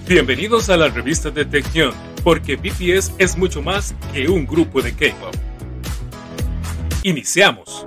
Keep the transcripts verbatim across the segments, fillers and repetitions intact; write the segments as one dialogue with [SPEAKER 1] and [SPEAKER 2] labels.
[SPEAKER 1] Bienvenidos a la revista de Taecyeon, porque B T S es mucho más que un grupo de K-pop. Iniciamos.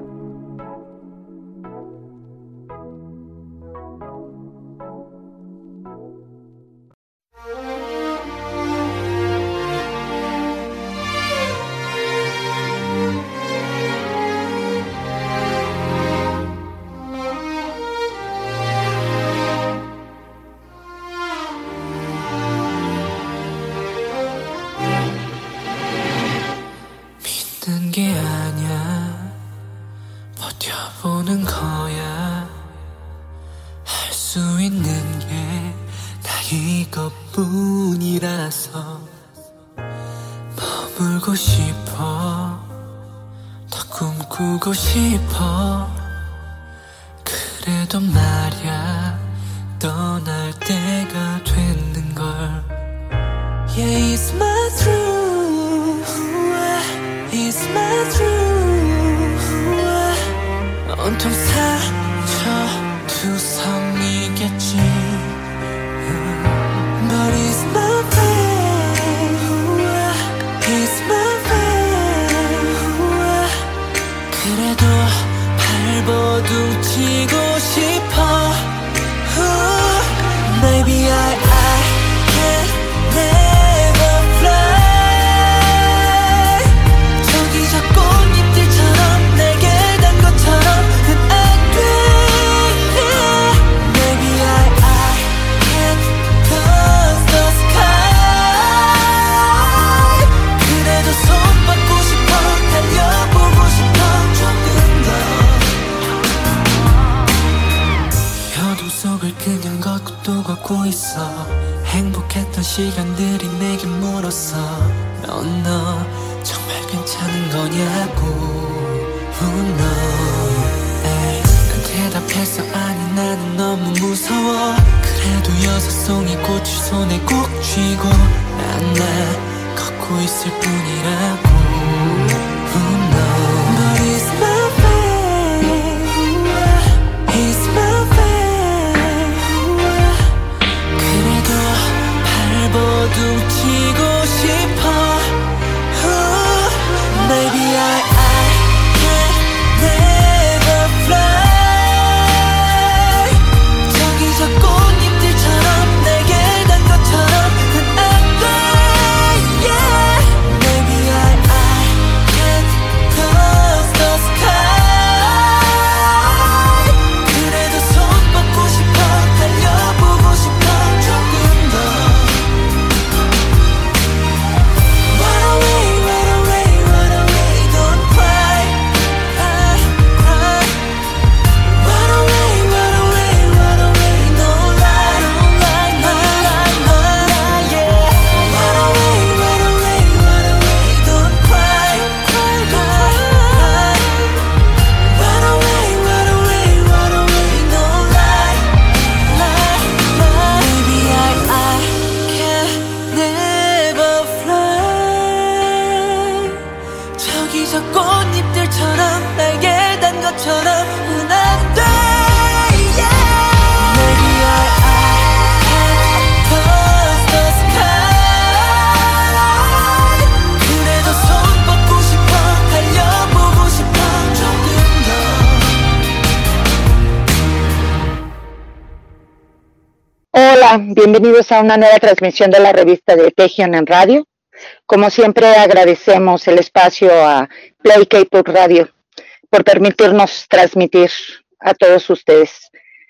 [SPEAKER 2] Bienvenidos a una nueva transmisión de la revista de Taecyeon en radio. Como siempre, agradecemos el espacio a Play K-pop Radio por permitirnos transmitir a todos ustedes.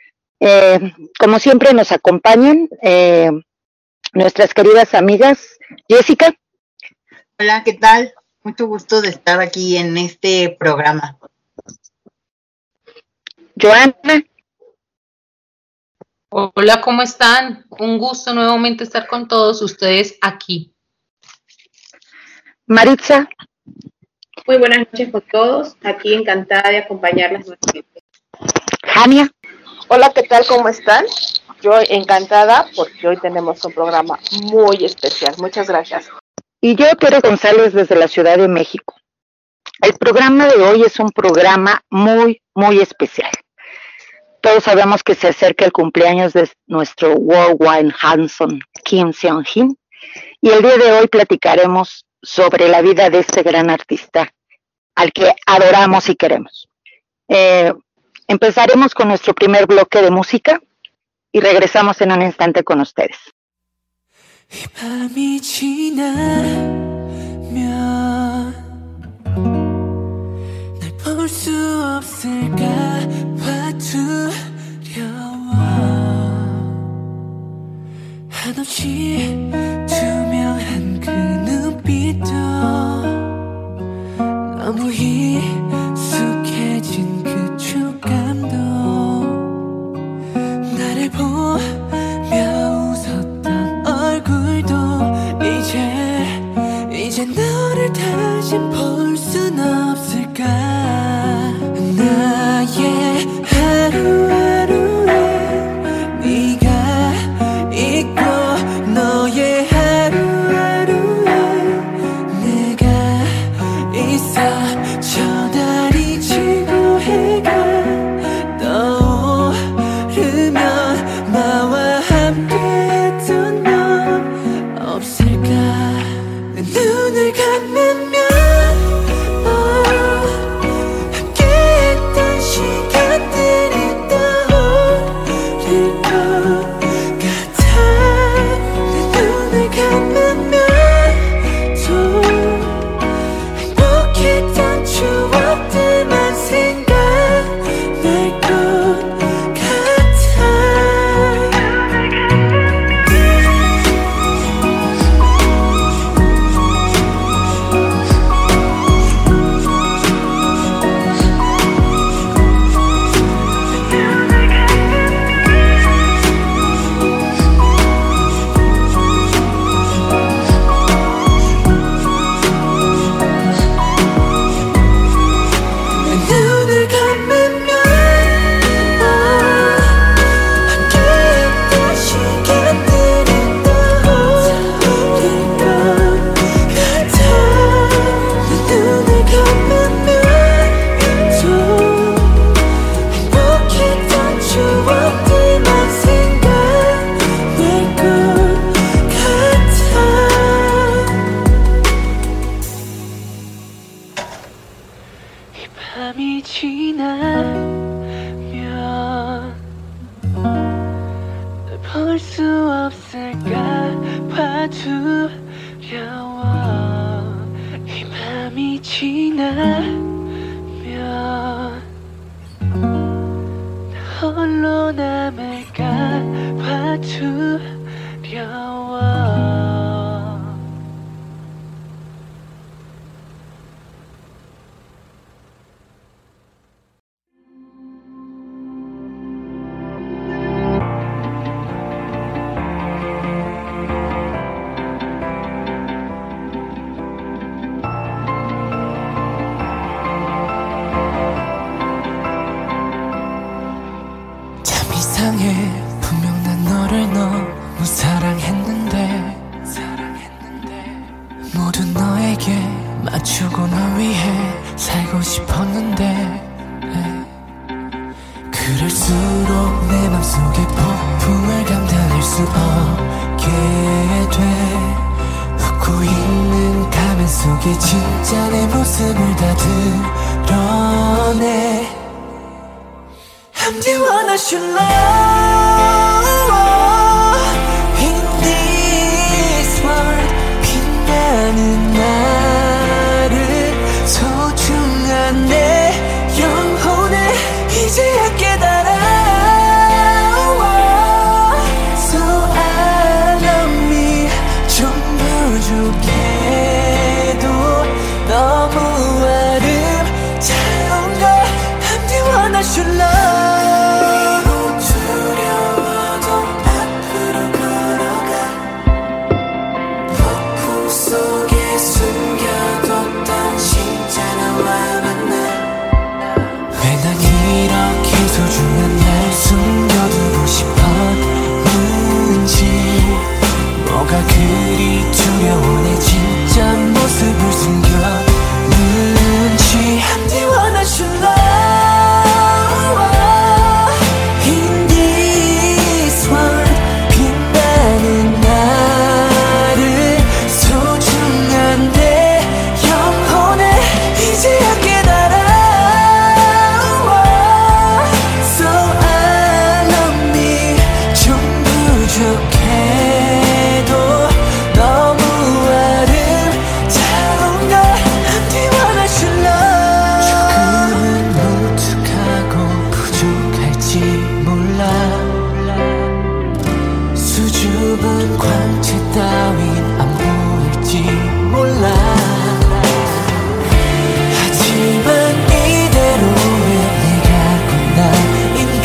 [SPEAKER 2] Eh, como siempre, nos acompañan eh, nuestras queridas amigas. Jessica.
[SPEAKER 3] Hola, ¿qué tal? Mucho gusto de estar aquí en este programa.
[SPEAKER 2] Joana.
[SPEAKER 4] Hola, ¿cómo están? Un gusto nuevamente estar con todos ustedes aquí.
[SPEAKER 2] Maritza.
[SPEAKER 5] Muy buenas noches con todos, aquí encantada de acompañarlas nuevamente.
[SPEAKER 2] Jania.
[SPEAKER 6] Hola, ¿qué tal? ¿Cómo están? Yo encantada porque hoy tenemos un programa muy especial. Muchas gracias.
[SPEAKER 2] Y yo, Tere González, desde la Ciudad de México. El programa de hoy es un programa muy, muy especial. todos sabemos que se acerca el cumpleaños de nuestro Worldwide Handsome Kim Seon-hin, y el día de hoy platicaremos sobre la vida de este gran artista al que adoramos y queremos. Eh, empezaremos con nuestro primer bloque de música y regresamos en un instante con ustedes.
[SPEAKER 7] 이 밤이 지나면 날 볼 수 없을까 봐 두려워 한없이 투명한 그 눈빛도 너무 익숙해진 그 촉감도 나를 보며 웃었던 얼굴도 이제 이제 너를 다시 볼 순 없을까 나의 하루하루에 네가 있고 너의 하루하루에 내가 있어 저 달이 지고 해가 떠오르면 나와 함께했던 넌 없을까 내 눈을 감으면 어, 함께했던 시간들이 떠오를 것 같아 내 눈을 감으면 또 행복했던 추억들만 생각날 것 같아 내 눈을 감으면 어, 함께했던 시간들이 떠오를 것 같아 내 눈을 감으면 또 행복했던 추억들만 생각날 것 같아 이 밤이 지나면 널 볼 수 없을까 봐 두려워 이 밤이 지나면 나 홀로 남을까 봐 두려워 참 이상해 분명 난 너를 너무 사랑했는데 모두 너에게 맞추고 널 위해 살고 싶었는데 그럴수록 내 맘속에 폭풍을 감당할 수 없게 돼 웃고 있는 가면 속에 진짜 내 모습을 다 드러내 I'm the one I should love in this world 빛나는 나를 소중한 내 영혼을 이제야 깨달아 So I love me 좀 부족해도 너무 아름다운 걸 I'm the one I should love 두려워 될지 몰라 수줍은 광채 따윈 안 보일지 몰라 하지만 이대로의 네가 고난인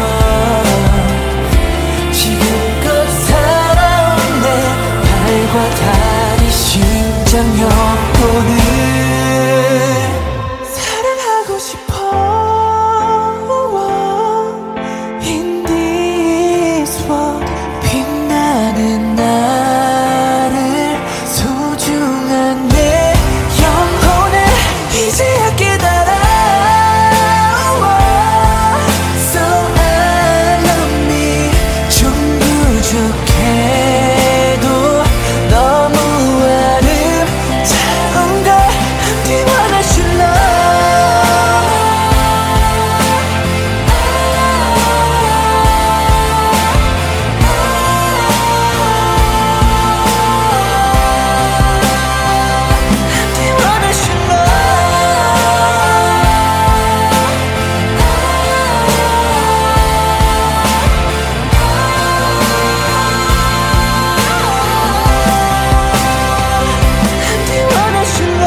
[SPEAKER 7] 걸 지금껏 살아온 내 발과 다리 심장 영혼을 사랑하고 싶어 In this world 빛나는 나를 소중한 내 영혼을 이제야 깨달아 So I love me 좀 부족해도 너무 아름다운 걸 Do what I should love Do what I should love Do what I should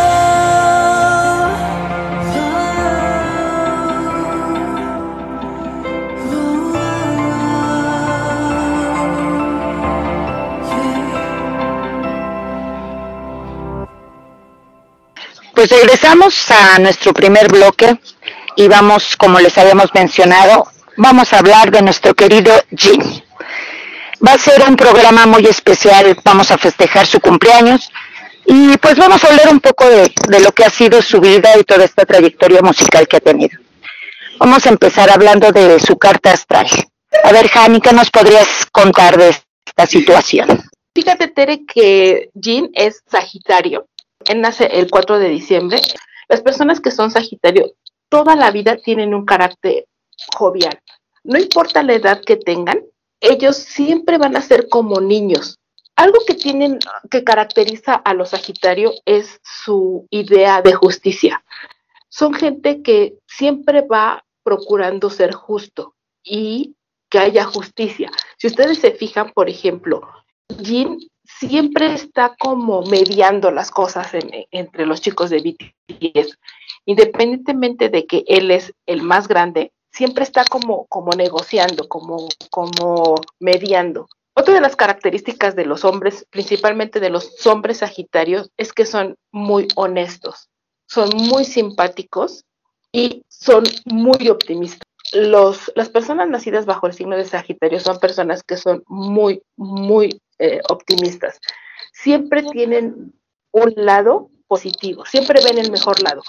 [SPEAKER 2] Pues regresamos a nuestro primer bloque y vamos, como les habíamos mencionado, vamos a hablar de nuestro querido Jin. Va a ser un programa muy especial, vamos a festejar su cumpleaños y pues vamos a hablar un poco de, de lo que ha sido su vida y toda esta trayectoria musical que ha tenido. Vamos a empezar hablando de su carta astral. A ver, Hani, ¿qué nos podrías contar de esta situación?
[SPEAKER 6] Fíjate, Tere, que Jin es Sagitario. Él nace el cuatro de diciembre. Las personas que son Sagitario toda la vida tienen un carácter jovial. No importa la edad que tengan, ellos siempre van a ser como niños. Algo que tienen, que caracteriza a los Sagitario es su idea de justicia. Son gente que siempre va procurando ser justo y que haya justicia. Si ustedes se fijan, por ejemplo, Jin siempre está como mediando las cosas en, entre los chicos de B T S. Independientemente de que él es el más grande, siempre está como, como negociando, como, como mediando. Otra de las características de los hombres, principalmente de los hombres Sagitarios, es que son muy honestos, son muy simpáticos y son muy optimistas. Los, las personas nacidas bajo el signo de Sagitario son personas que son muy, muy eh, optimistas. Siempre tienen un lado positivo, siempre ven el mejor lado.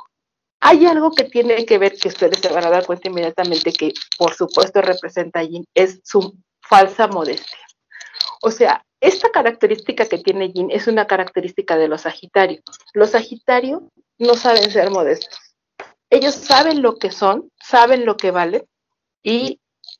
[SPEAKER 6] Hay algo que tiene que ver, que ustedes se van a dar cuenta inmediatamente, que por supuesto representa a Jin, es su falsa modestia. O sea, esta característica que tiene Jin es una característica de los Sagitarios. Los Sagitarios no saben ser modestos. Ellos saben lo que son, saben lo que valen y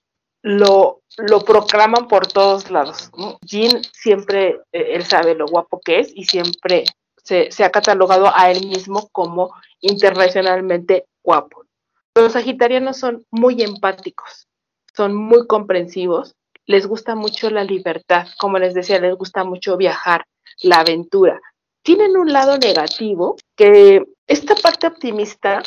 [SPEAKER 6] lo, lo proclaman por todos lados, ¿no? Jin siempre, eh, él sabe lo guapo que es y siempre se, se ha catalogado a él mismo como internacionalmente guapo. Los sagitarianos son muy empáticos, son muy comprensivos, les gusta mucho la libertad, como les decía, les gusta mucho viajar, la aventura. Tienen un lado negativo que esta parte optimista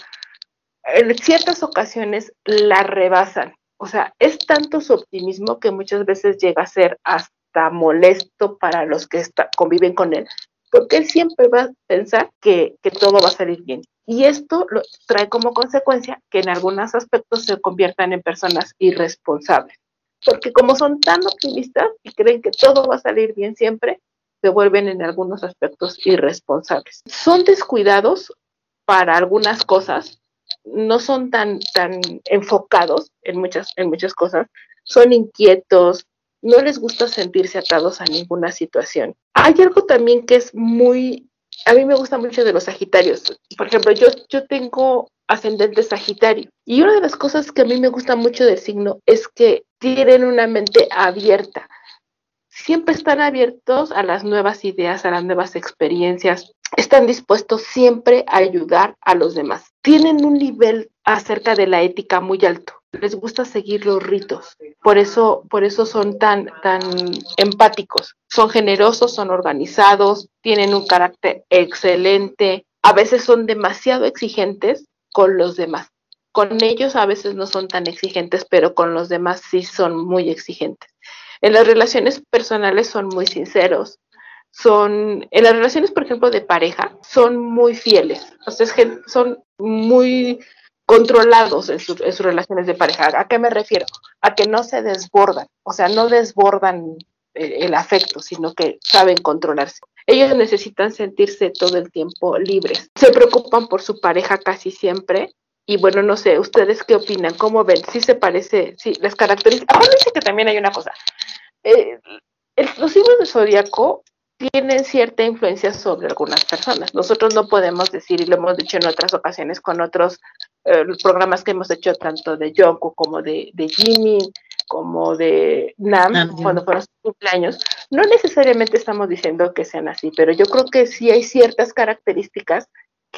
[SPEAKER 6] en ciertas ocasiones la rebasan. O sea, es tanto su optimismo que muchas veces llega a ser hasta molesto para los que está, conviven con él, porque él siempre va a pensar que, que todo va a salir bien. Y esto lo trae como consecuencia que en algunos aspectos se conviertan en personas irresponsables. Porque como son tan optimistas y creen que todo va a salir bien siempre, se vuelven en algunos aspectos irresponsables. Son descuidados para algunas cosas, no son tan, tan enfocados en muchas, en muchas cosas, son inquietos, no les gusta sentirse atados a ninguna situación. Hay algo también que es muy, a mí me gusta mucho de los sagitarios. Por ejemplo, yo, yo tengo ascendente Sagitario y una de las cosas que a mí me gusta mucho del signo es que tienen una mente abierta. Siempre están abiertos a las nuevas ideas, a las nuevas experiencias. Están dispuestos siempre a ayudar a los demás. Tienen un nivel acerca de la ética muy alto. les gusta seguir los ritos, por eso, por eso son tan, tan empáticos, son generosos, son organizados, tienen un carácter excelente, a veces son demasiado exigentes con los demás. Con ellos a veces no son tan exigentes, pero con los demás sí son muy exigentes. En las relaciones personales son muy sinceros, son, en las relaciones, por ejemplo, de pareja, son muy fieles, o sea, son muy controlados en, su, en sus relaciones de pareja. ¿A qué me refiero? A que no se desbordan, o sea, no desbordan eh, el afecto, sino que saben controlarse. Ellos necesitan sentirse todo el tiempo libres, se preocupan por su pareja casi siempre. Y bueno, no sé, ¿ustedes qué opinan? ¿Cómo ven? ¿Sí se parece? Sí, las características. Acuérdense que también hay una cosa. Eh, el, los signos de zodiaco tienen cierta influencia sobre algunas personas. Nosotros no podemos decir, y lo hemos dicho en otras ocasiones con otros eh, programas que hemos hecho, tanto de Jungkook como de, de Jimin, como de Nam, ah, cuando fueron sus cumpleaños, no necesariamente estamos diciendo que sean así, pero yo creo que sí hay ciertas características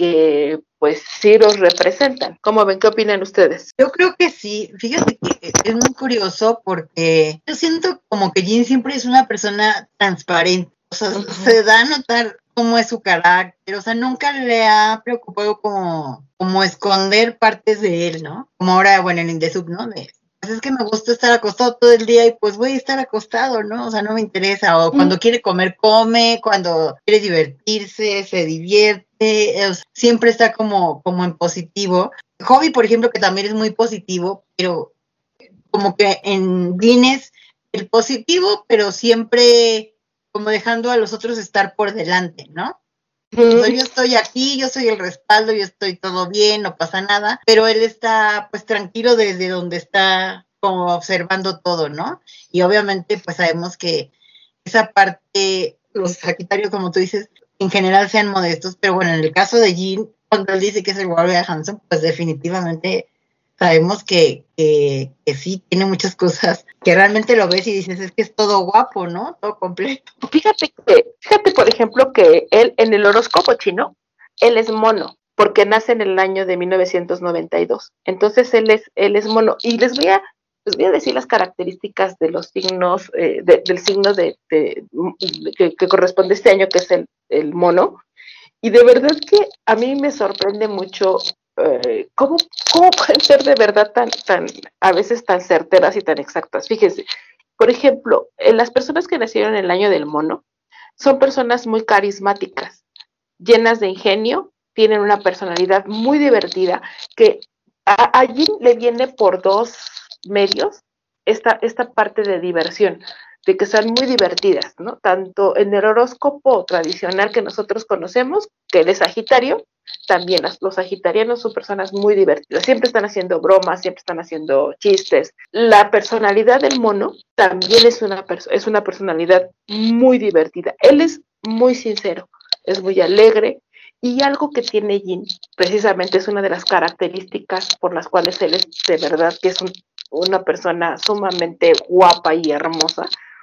[SPEAKER 6] que pues sí los representan. ¿Cómo ven? ¿Qué opinan ustedes?
[SPEAKER 3] Yo creo que sí. Fíjate que es muy curioso porque yo siento como que Jin siempre es una persona transparente. O sea, uh-huh. se da a notar cómo es su carácter. O sea, nunca le ha preocupado como, como esconder partes de él, ¿no? Como ahora, bueno, en Indesub, ¿no? De, pues es que me gusta estar acostado todo el día y pues voy a estar acostado, ¿no? O sea, no me interesa. O cuando uh-huh. quiere comer, come. Cuando quiere divertirse, se divierte. Eh, siempre está como, como en positivo. Hobby, por ejemplo, que también es muy positivo, pero como que en Guinness el positivo, pero siempre como dejando a los otros estar por delante, ¿no? Mm. O sea, yo estoy aquí, yo soy el respaldo, yo estoy todo bien, no pasa nada, pero él está pues tranquilo desde donde está como observando todo, ¿no? Y obviamente pues sabemos que esa parte, los Sagitarios, como tú dices, en general sean modestos, pero bueno, en el caso de Jin, cuando él dice que es el Warrior Handsome, pues definitivamente sabemos que, que, que sí, tiene muchas cosas que realmente lo ves y dices, es que es todo guapo, ¿no? Todo completo.
[SPEAKER 6] Fíjate que, fíjate por ejemplo que él en el horóscopo chino, él es mono, porque nace en el año de mil novecientos noventa y dos. Entonces él es, él es mono. Y les voy a, les voy a decir las características de los signos, eh, de, del signo de, de, de que, que corresponde este año, que es el, el mono. Y de verdad que a mí me sorprende mucho eh, cómo, cómo pueden ser de verdad tan, tan, a veces tan certeras y tan exactas. Fíjense, por ejemplo, eh, las personas que nacieron en el año del mono son personas muy carismáticas, llenas de ingenio, tienen una personalidad muy divertida, que a, a Jin le viene por dos medios esta, esta parte de diversión, de que son muy divertidas, ¿no? Tanto en el horóscopo tradicional que nosotros conocemos, que él es Sagitario, también las, los sagitarianos son personas muy divertidas, siempre están haciendo bromas, siempre están haciendo chistes. La personalidad del mono también es una, perso- es una personalidad muy divertida. Él es muy sincero, es muy alegre, y algo que tiene Jin, precisamente es una de las características por las cuales él es de verdad que es un, una persona sumamente guapa y hermosa.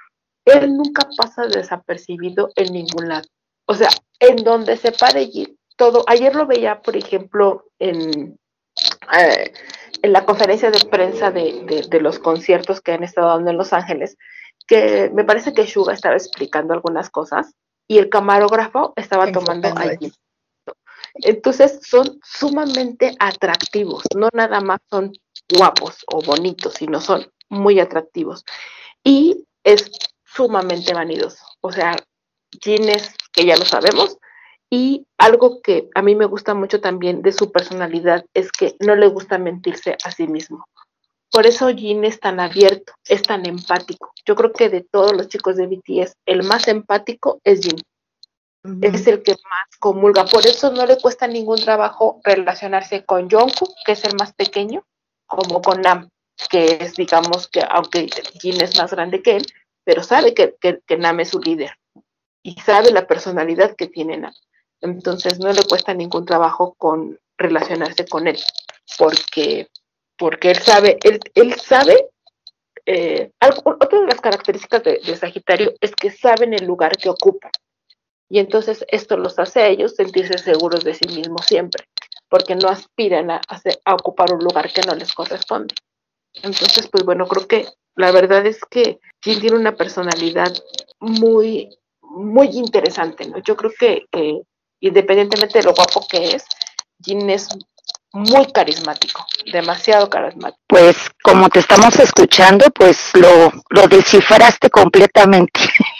[SPEAKER 6] Él nunca pasa desapercibido en ningún lado. O sea, en donde se pare Jin, todo. Ayer lo veía, por ejemplo, en, eh, en la conferencia de prensa de, de, de los conciertos que han estado dando en Los Ángeles, que me parece que Suga estaba explicando algunas cosas y el camarógrafo estaba tomando a Jin. Entonces son sumamente atractivos, no nada más son guapos o bonitos, sino son muy atractivos. Y es sumamente vanidoso. O sea, Jin es, que ya lo sabemos, y algo que a mí me gusta mucho también de su personalidad es que no le gusta mentirse a sí mismo. Por eso Jin es tan abierto, es tan empático. Yo creo que de todos los chicos de B T S, el más empático es Jin. Uh-huh. Es el que más comulga. Por eso no le cuesta ningún trabajo relacionarse con Jungkook, que es el más pequeño, como con Nam, que es, digamos, que aunque Jin es más grande que él, pero sabe que, que, que Nam es su líder y sabe la personalidad que tiene Nam. Entonces no le cuesta ningún trabajo con relacionarse con él, porque, porque él sabe, él, él sabe, eh, algo, otra de las características de, de Sagitario es que saben el lugar que ocupan, y entonces esto los hace a ellos sentirse seguros de sí mismos siempre, porque no aspiran a, a, hacer, a ocupar un lugar que no les corresponde. Entonces, pues bueno, creo que la verdad es que Jin tiene una personalidad muy, muy interesante, ¿no? Yo creo que, que independientemente de lo guapo que es, Jin es muy carismático, demasiado carismático.
[SPEAKER 2] Pues como te estamos escuchando, pues lo, lo descifraste completamente.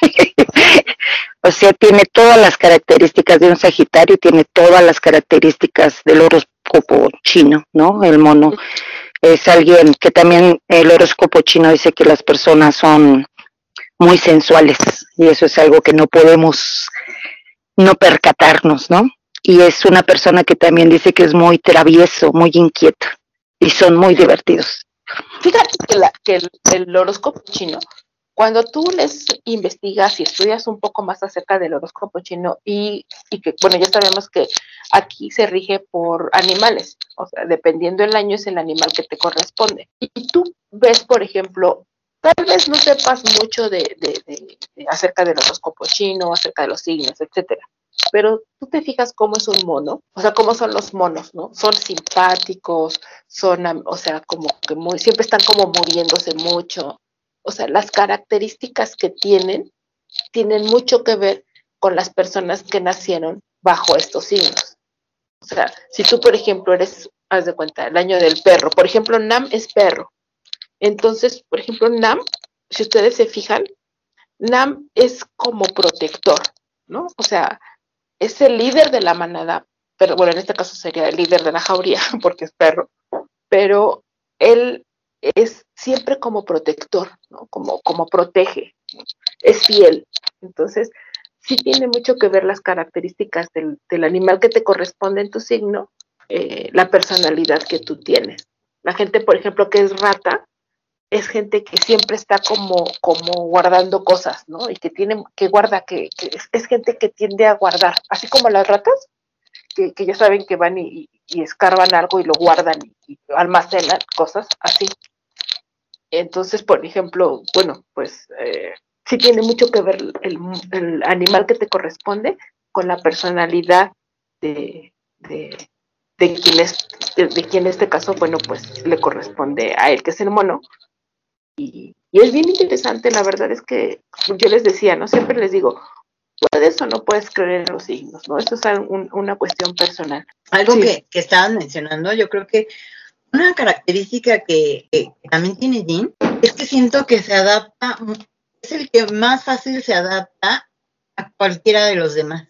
[SPEAKER 2] O sea, tiene todas las características de un Sagitario, tiene todas las características del horóscopo chino, ¿no? El mono es alguien que también el horóscopo chino dice que las personas son muy sensuales y eso es algo que no podemos no percatarnos, ¿no? Y es una persona que también dice que es muy travieso, muy inquieto y son muy divertidos.
[SPEAKER 6] Fíjate que, la, que el, el horóscopo chino, cuando tú les investigas y estudias un poco más acerca del horóscopo chino y, y que, bueno, ya sabemos que aquí se rige por animales, o sea, dependiendo del año es el animal que te corresponde. Y, y tú ves, por ejemplo, tal vez no sepas mucho de, de, de, de acerca del horóscopo chino, acerca de los signos, etcétera. Pero tú te fijas cómo es un mono, o sea, cómo son los monos, ¿no? Son simpáticos, son, o sea, como que muy, siempre están como moviéndose mucho. O sea, las características que tienen, tienen mucho que ver con las personas que nacieron bajo estos signos. O sea, si tú, por ejemplo, eres, haz de cuenta, el año del perro, por ejemplo, Nam es perro. Entonces, por ejemplo, Nam, si ustedes se fijan, Nam es como protector, ¿no? O sea, es el líder de la manada, pero bueno, en este caso sería el líder de la jauría, porque es perro, pero él es siempre como protector, ¿no? Como, como protege, ¿no? Es fiel. Entonces, sí tiene mucho que ver las características del, del animal que te corresponde en tu signo, eh, la personalidad que tú tienes. La gente, por ejemplo, que es rata, es gente que siempre está como, como guardando cosas, ¿no? Y que tiene, que guarda, que, que es, es gente que tiende a guardar, así como las ratas, que, que ya saben que van y, y escarban algo y lo guardan y, y almacenan cosas así. Entonces, por ejemplo, bueno, pues eh, sí tiene mucho que ver el, el animal que te corresponde con la personalidad de, de, de quien es, de, de quien en este caso, bueno, pues le corresponde a él, que es el mono. Y, y es bien interesante, la verdad es que yo les decía, ¿no? Siempre les digo, puedes o no puedes creer en los signos, ¿no? Esto es un, una cuestión personal.
[SPEAKER 3] Algo
[SPEAKER 6] Sí.
[SPEAKER 3] que, que estaban mencionando, yo creo que una característica que, que también tiene Jin es que siento que se adapta, es el que más fácil se adapta a cualquiera de los demás.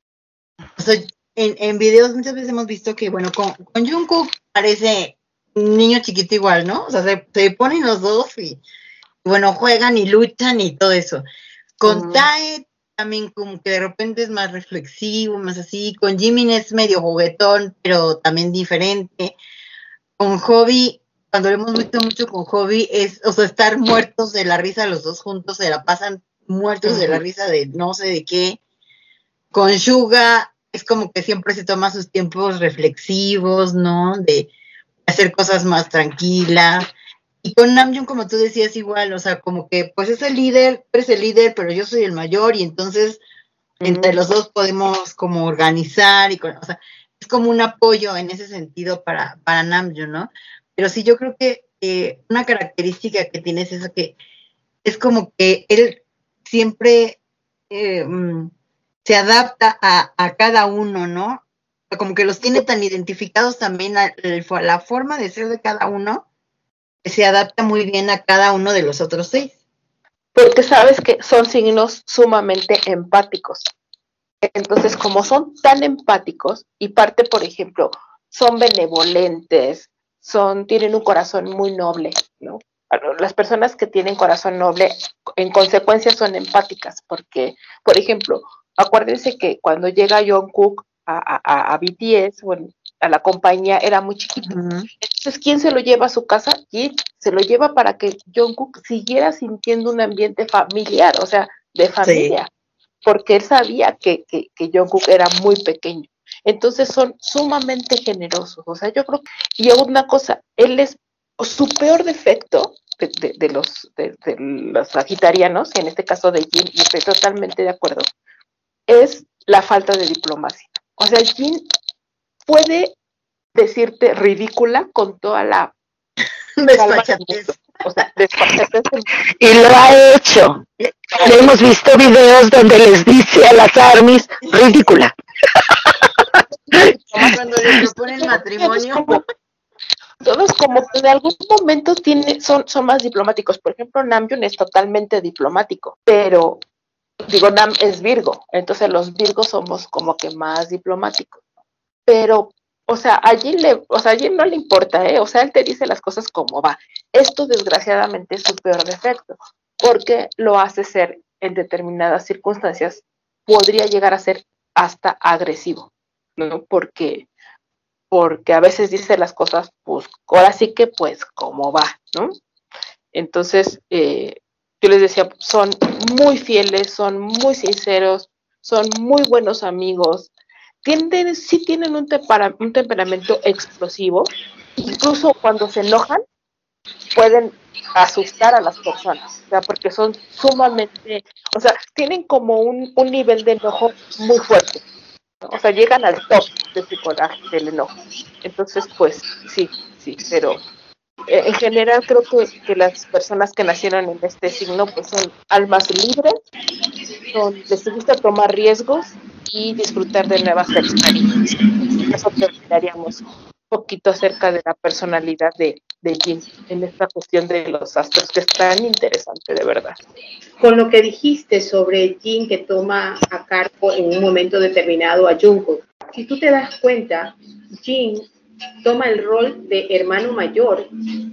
[SPEAKER 3] O sea, en, en videos muchas veces hemos visto que, bueno, con, con Jungkook parece un niño chiquito igual, ¿no? O sea, se, se ponen los dos y, bueno, juegan y luchan y todo eso. Con mm. Tae también como que de repente es más reflexivo, más así. Con Jimin es medio juguetón, pero también diferente. Con Hobby, cuando lo hemos visto mucho con Hobby, es, o sea, estar muertos de la risa los dos juntos, se la pasan muertos uh-huh. de la risa de no sé de qué. Con Suga es como que siempre se toma sus tiempos reflexivos, ¿no? De hacer cosas más tranquilas. Y con Namjoon, como tú decías, igual, o sea, como que, pues es el líder, tú eres el líder, pero yo soy el mayor, y entonces uh-huh. entre los dos podemos como organizar, y con, o sea, es como un apoyo en ese sentido para, para Namjoon, ¿no? Pero sí, yo creo que eh, una característica que tiene es eso, que es como que él siempre eh, se adapta a, a cada uno, ¿no? Como que los tiene tan identificados también a, a la forma de ser de cada uno, que se adapta muy bien a cada uno de los otros seis.
[SPEAKER 6] Porque sabes que son signos sumamente empáticos. Entonces, como son tan empáticos, y parte, por ejemplo, son benevolentes, son, tienen un corazón muy noble, ¿no? Las personas que tienen corazón noble, en consecuencia, son empáticas, porque, por ejemplo, acuérdense que cuando llega Jungkook a, a, a B T S, bueno, a la compañía, era muy chiquito. Uh-huh. Entonces, ¿quién se lo lleva a su casa? Jin se lo lleva para que Jungkook siguiera sintiendo un ambiente familiar, o sea, de familia. Sí. Porque él sabía que, que, que Jungkook era muy pequeño. Entonces son sumamente generosos. O sea, yo creo que, y una cosa, él es, su peor defecto de, de, de los de, de los sagitarianos, en este caso de Jin, y estoy totalmente de acuerdo, es la falta de diplomacia. O sea, Jin puede decirte ridícula con toda la
[SPEAKER 3] Despachatez.
[SPEAKER 6] O sea, despachatez.
[SPEAKER 2] Y lo ha hecho. Le hemos visto videos donde les dice a las armies, ridícula.
[SPEAKER 3] Cuando le proponen matrimonio.
[SPEAKER 6] Todos como que en algún momento tiene, son, son más diplomáticos. Por ejemplo, Namjoon es totalmente diplomático, pero, digo, Nam es Virgo, entonces los Virgos somos como que más diplomáticos. Pero, o sea, a Jin, le, o sea, a Jin no le importa, ¿eh? O sea, él te dice las cosas como va. Esto, desgraciadamente, es su peor defecto, porque lo hace ser, en determinadas circunstancias, podría llegar a ser hasta agresivo, ¿no? Porque... porque a veces dice las cosas, pues, ahora sí que, pues, como va, ¿no? Entonces, eh, yo les decía, son muy fieles, son muy sinceros, son muy buenos amigos, tienden, sí tienen un, tempera, un temperamento explosivo, incluso cuando se enojan, pueden asustar a las personas, o sea, porque son sumamente, o sea, tienen como un, un nivel de enojo muy fuerte. O sea, llegan al top de su coraje, del enojo. Entonces, pues, sí, sí, pero eh, en general creo que, que las personas que nacieron en este signo, pues son almas libres, son, les gusta tomar riesgos y disfrutar de nuevas experiencias. Eso terminaríamos un poquito acerca de la personalidad de, de Jin en esta cuestión de los astros, que es tan interesante, de verdad.
[SPEAKER 5] Con lo que dijiste sobre Jin que toma a cargo en un momento determinado a Jungkook, si tú te das cuenta, Jin toma el rol de hermano mayor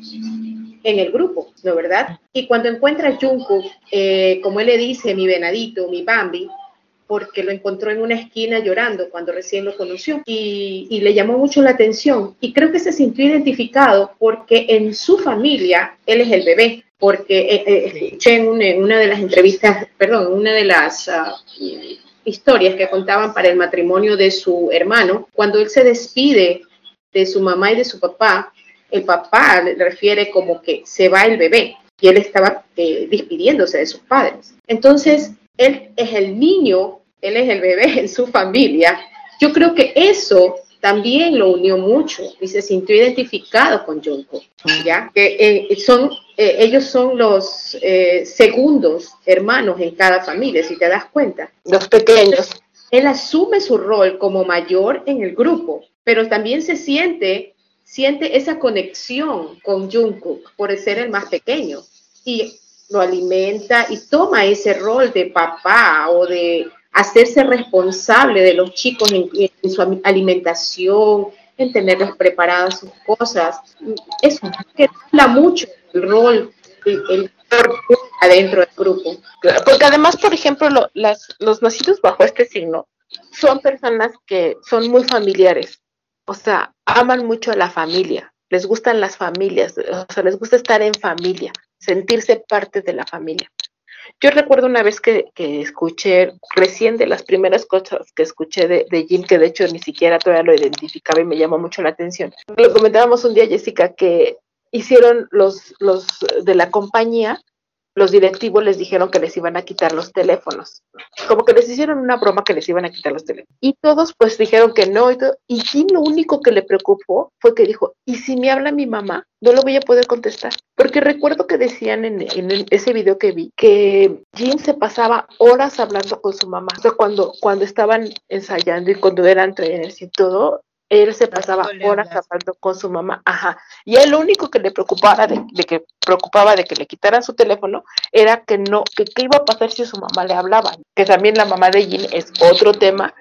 [SPEAKER 5] en el grupo, ¿no es verdad? Y cuando encuentra a Jungkook, eh, como él le dice, mi venadito, mi Bambi, porque lo encontró en una esquina llorando cuando recién lo conoció y, y le llamó mucho la atención y creo que se sintió identificado porque en su familia él es el bebé, porque eh, eh, escuché en una, en una de las entrevistas, perdón, una de las uh, historias que contaban para el matrimonio de su hermano, cuando él se despide de su mamá y de su papá, el papá le refiere como que se va el bebé y él estaba eh, despidiéndose de sus padres. Entonces, él es el niño, él es el bebé en su familia. Yo creo que eso también lo unió mucho y se sintió identificado con Jungkook, ¿ya? Que eh, son, eh, ellos son los eh, segundos hermanos en cada familia, si te das cuenta.
[SPEAKER 6] Los pequeños.
[SPEAKER 5] Él asume su rol como mayor en el grupo, pero también se siente, siente esa conexión con Jungkook por ser el más pequeño. Y lo alimenta y toma ese rol de papá o de hacerse responsable de los chicos en, en su alimentación, en tenerles preparadas sus cosas. Eso que habla mucho el rol, el, el adentro del grupo.
[SPEAKER 6] Porque además, por ejemplo, lo, las, los nacidos bajo este signo son personas que son muy familiares, o sea, aman mucho a la familia, les gustan las familias, o sea, les gusta estar en familia, sentirse parte de la familia. Yo recuerdo una vez que, que escuché, recién de las primeras cosas que escuché de, de Jin, que de hecho ni siquiera todavía lo identificaba y me llamó mucho la atención. Lo comentábamos un día, Jessica, que hicieron los, los de la compañía, los directivos les dijeron que les iban a quitar los teléfonos. Como que les hicieron una broma que les iban a quitar los teléfonos. Y todos pues dijeron que no. Y, todo, y Jin lo único que le preocupó fue que dijo, ¿y si me habla mi mamá? No lo voy a poder contestar. Porque recuerdo que decían en, en ese video que vi que Jin se pasaba horas hablando con su mamá. O sea, cuando, cuando estaban ensayando y cuando eran trainers y todo, él se pasaba horas hablando con su mamá, ajá, y él lo único que le preocupaba de, de que preocupaba de que le quitaran su teléfono era que no, que qué iba a pasar si su mamá le hablaba, que también la mamá de Jin es otro tema,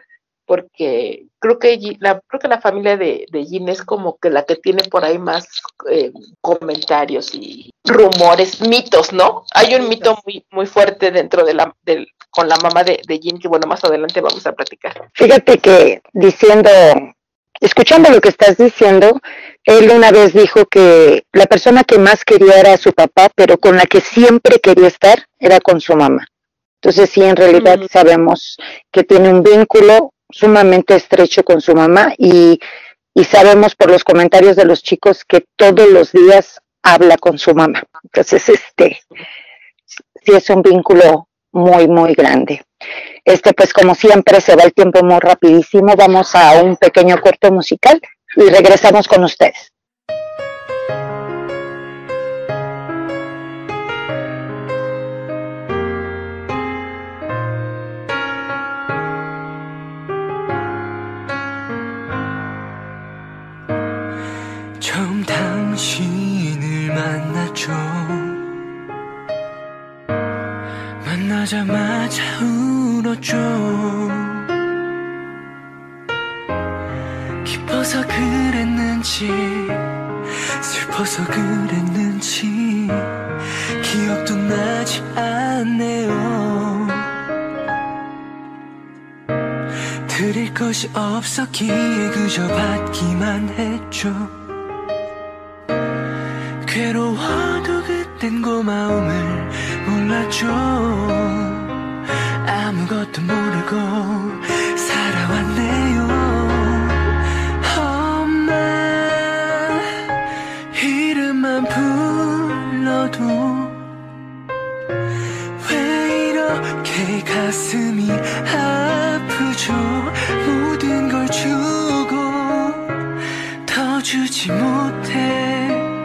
[SPEAKER 6] porque creo que Jin, la, creo que la familia de, de Jin es como que la que tiene por ahí más eh, comentarios y rumores, mitos, ¿no? Hay un mito muy, muy fuerte dentro de la, del, con la mamá de, de Jin, que bueno, más adelante vamos a platicar.
[SPEAKER 2] Fíjate que diciendo... Escuchando lo que estás diciendo, él una vez dijo que la persona que más quería era su papá, pero con la que siempre quería estar era con su mamá. Entonces sí, en realidad mm. sabemos que tiene un vínculo sumamente estrecho con su mamá y, y sabemos por los comentarios de los chicos que todos los días habla con su mamá. Entonces, este, sí es un vínculo muy, muy grande. Este, pues como siempre se va el tiempo muy rapidísimo, vamos a un pequeño corto musical y regresamos con ustedes.
[SPEAKER 7] 만나자마자 울었죠. 기뻐서 그랬는지 슬퍼서 그랬는지 기억도 나지 않네요. 드릴 것이 없었기에 그저 받기만 했죠. 괴로워도 그땐 고마움을 몰랐죠. 아무것도 모르고 살아왔네요. 엄마 이름만 불러도 왜 이렇게 가슴이 아프죠. 모든 걸 주고 더 주지 못해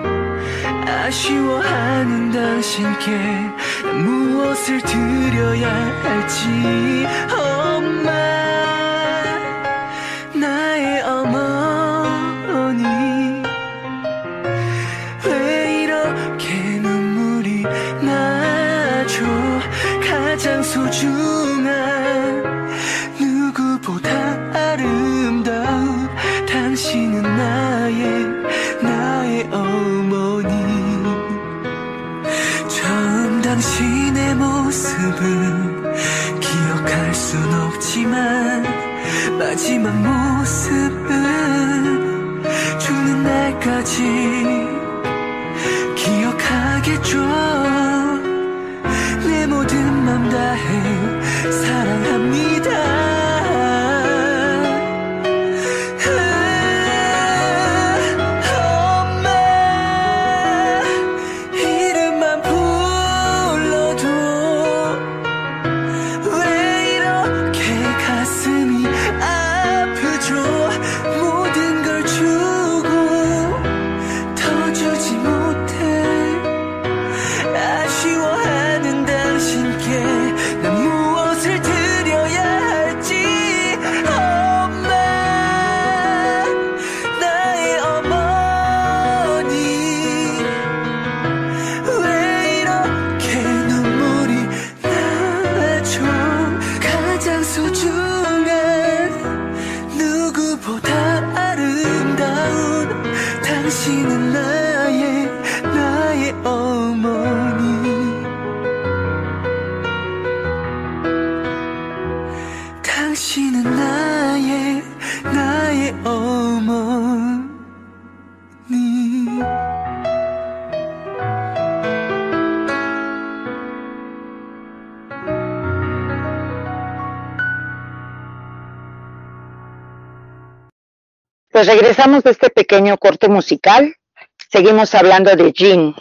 [SPEAKER 7] 아쉬워하는 당신께 무엇을 드려야 할지. 엄마 나의 어머니 왜 이렇게 눈물이 나죠. 가장 소중한 누구보다 아름다운 당신은 나의 나의 어머니. 처음 당신의 모습은 기억할 순 없지만 마지막 모습은 죽는 날까지 기억하겠죠. 내 모든 맘 다해 사랑합니다. 당신은 나의 나의 어머니. 당신은 나의 나의 어머니.
[SPEAKER 2] Pues regresamos de este pequeño corte musical. Seguimos hablando de Jin.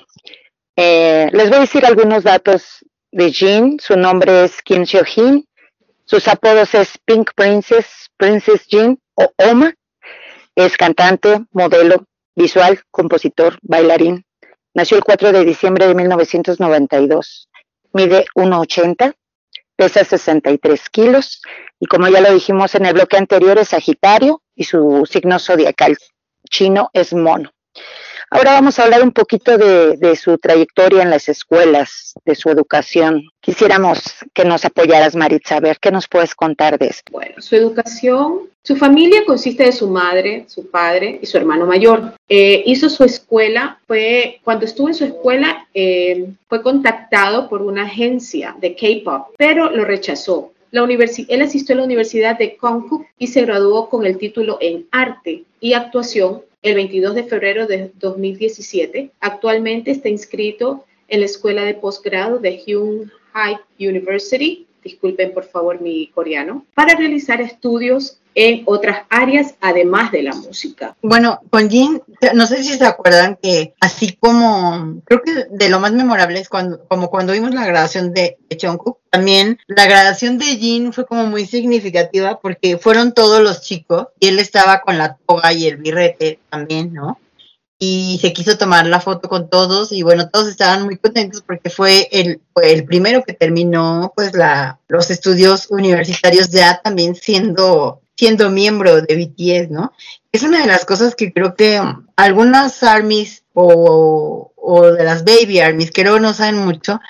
[SPEAKER 2] Eh, les voy a decir algunos datos de Jin. Su nombre es Kim Seo-hin. Sus apodos es Pink Princess, Princess Jin o Oma. Es cantante, modelo, visual, compositor, bailarín. Nació el cuatro de diciembre de mil novecientos noventa y dos. Mide uno ochenta. Pesa sesenta y tres kilos y como ya lo dijimos en el bloque anterior es Sagitario y su signo zodiacal chino es mono. Ahora vamos a hablar un poquito de, de su trayectoria en las escuelas, de su educación. Quisiéramos que nos apoyaras, Maritza, a ver, ¿qué nos puedes contar de eso?
[SPEAKER 5] Bueno, su educación, su familia consiste de su madre, su padre y su hermano mayor. Eh, hizo su escuela, fue, cuando estuvo en su escuela, eh, fue contactado por una agencia de K-pop, pero lo rechazó. La universi- él asistió a la Universidad de Konkuk y se graduó con el título en Arte y Actuación el veintidós de febrero de dos mil diecisiete. Actualmente está inscrito en la Escuela de Posgrado de Hyun-Hae University, disculpen por favor mi coreano, para realizar estudios en otras áreas además de la música.
[SPEAKER 3] Bueno, con Jin, no sé si se acuerdan que así como, creo que de lo más memorable es cuando, como cuando vimos la grabación de, de Jungkook, también la grabación de Jin fue como muy significativa porque fueron todos los chicos y él estaba con la toga y el birrete también, ¿no? Y se quiso tomar la foto con todos y bueno, todos estaban muy contentos porque fue el, fue el primero que terminó pues la, los estudios universitarios ya también siendo, siendo miembro de B T S, ¿no? Es una de las cosas que creo que algunas ARMYs o, o de las Baby ARMYs creo no saben mucho, pero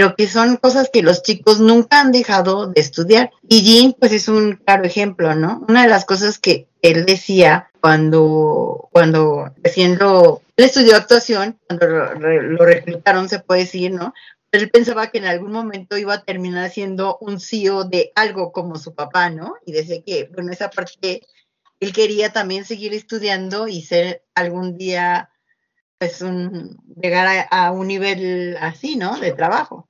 [SPEAKER 3] pero que son cosas que los chicos nunca han dejado de estudiar. Y Jin, pues es un claro ejemplo, ¿no? Una de las cosas que él decía cuando, cuando recién lo, él estudió actuación, cuando lo, lo reclutaron, se puede decir, ¿no? Él pensaba que en algún momento iba a terminar siendo un C E O de algo como su papá, ¿no? Y decía que, bueno, esa parte, él quería también seguir estudiando y ser algún día, pues, un, llegar a, a un nivel así, ¿no? De trabajo.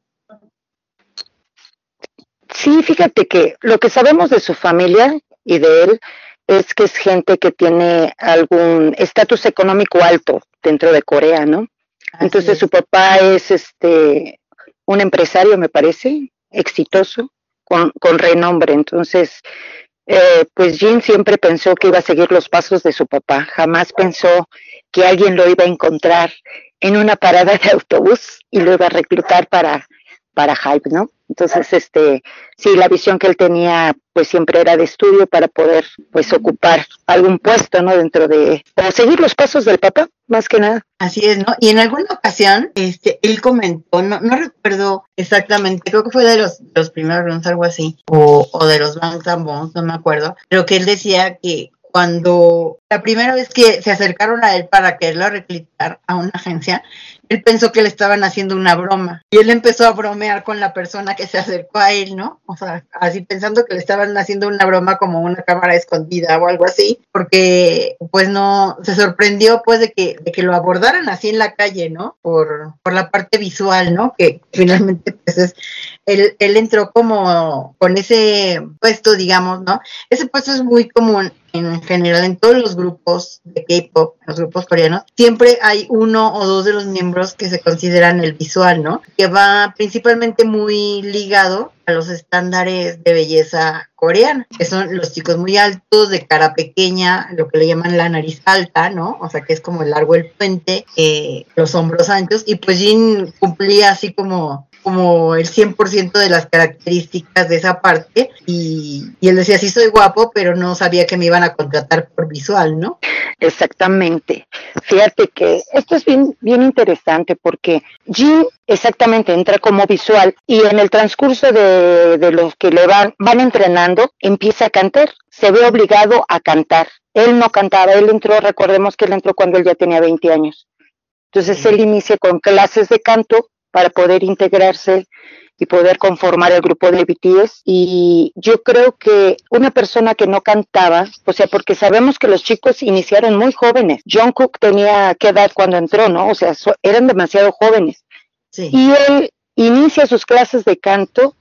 [SPEAKER 2] Sí, fíjate que lo que sabemos de su familia y de él es que es gente que tiene algún estatus económico alto dentro de Corea, ¿no? Así Entonces es. Su papá es este un empresario, me parece, exitoso, con, con renombre. Entonces, eh, pues Jin siempre pensó que iba a seguir los pasos de su papá. Jamás pensó que alguien lo iba a encontrar en una parada de autobús y lo iba a reclutar para, para Hype, ¿no? Entonces, este, sí, la visión que él tenía, pues siempre era de estudio para poder, pues, ocupar algún puesto, ¿no? Dentro de, para seguir los pasos del papá, más que nada.
[SPEAKER 3] Así es, ¿no? Y en alguna ocasión, este, él comentó, no, no recuerdo exactamente, creo que fue de los, de los primeros rounds, algo así, o, o de los Banks and Bonds, no me acuerdo, pero que él decía que cuando la primera vez que se acercaron a él para quererlo reclutar a una agencia, él pensó que le estaban haciendo una broma. Y él empezó a bromear con la persona que se acercó a él, ¿no? O sea, así pensando que le estaban haciendo una broma como una cámara escondida o algo así, porque pues no, se sorprendió pues de que, de que lo abordaran así en la calle, ¿no? Por, por la parte visual, ¿no? Que finalmente pues es, él, él entró como con ese puesto, digamos, ¿no? Ese puesto es muy común en general en todos los grupos de K-pop, los grupos coreanos, siempre hay uno o dos de los miembros que se consideran el visual, ¿no? Que va principalmente muy ligado a los estándares de belleza coreana, que son los chicos muy altos, de cara pequeña, lo que le llaman la nariz alta, ¿no? O sea, que es como el largo el puente, eh, los hombros anchos, y pues Jin cumplía así como como el cien por ciento de las características de esa parte, y, y él decía, sí soy guapo, pero no sabía que me iban a contratar por visual, ¿no?
[SPEAKER 2] Exactamente. Fíjate que esto es bien, bien interesante porque Jin exactamente entra como visual y en el transcurso de, de los que le van, van entrenando, empieza a cantar, se ve obligado a cantar. Él no cantaba, él entró, recordemos que él entró cuando él ya tenía veinte años. Entonces sí. Él inicia con clases de canto para poder integrarse y poder conformar el grupo de B T S, y yo creo que una persona que no cantaba, o sea, porque sabemos que los chicos iniciaron muy jóvenes, Jungkook tenía qué edad cuando entró, ¿no? O sea, so, eran demasiado jóvenes, sí. Y él inicia sus clases de canto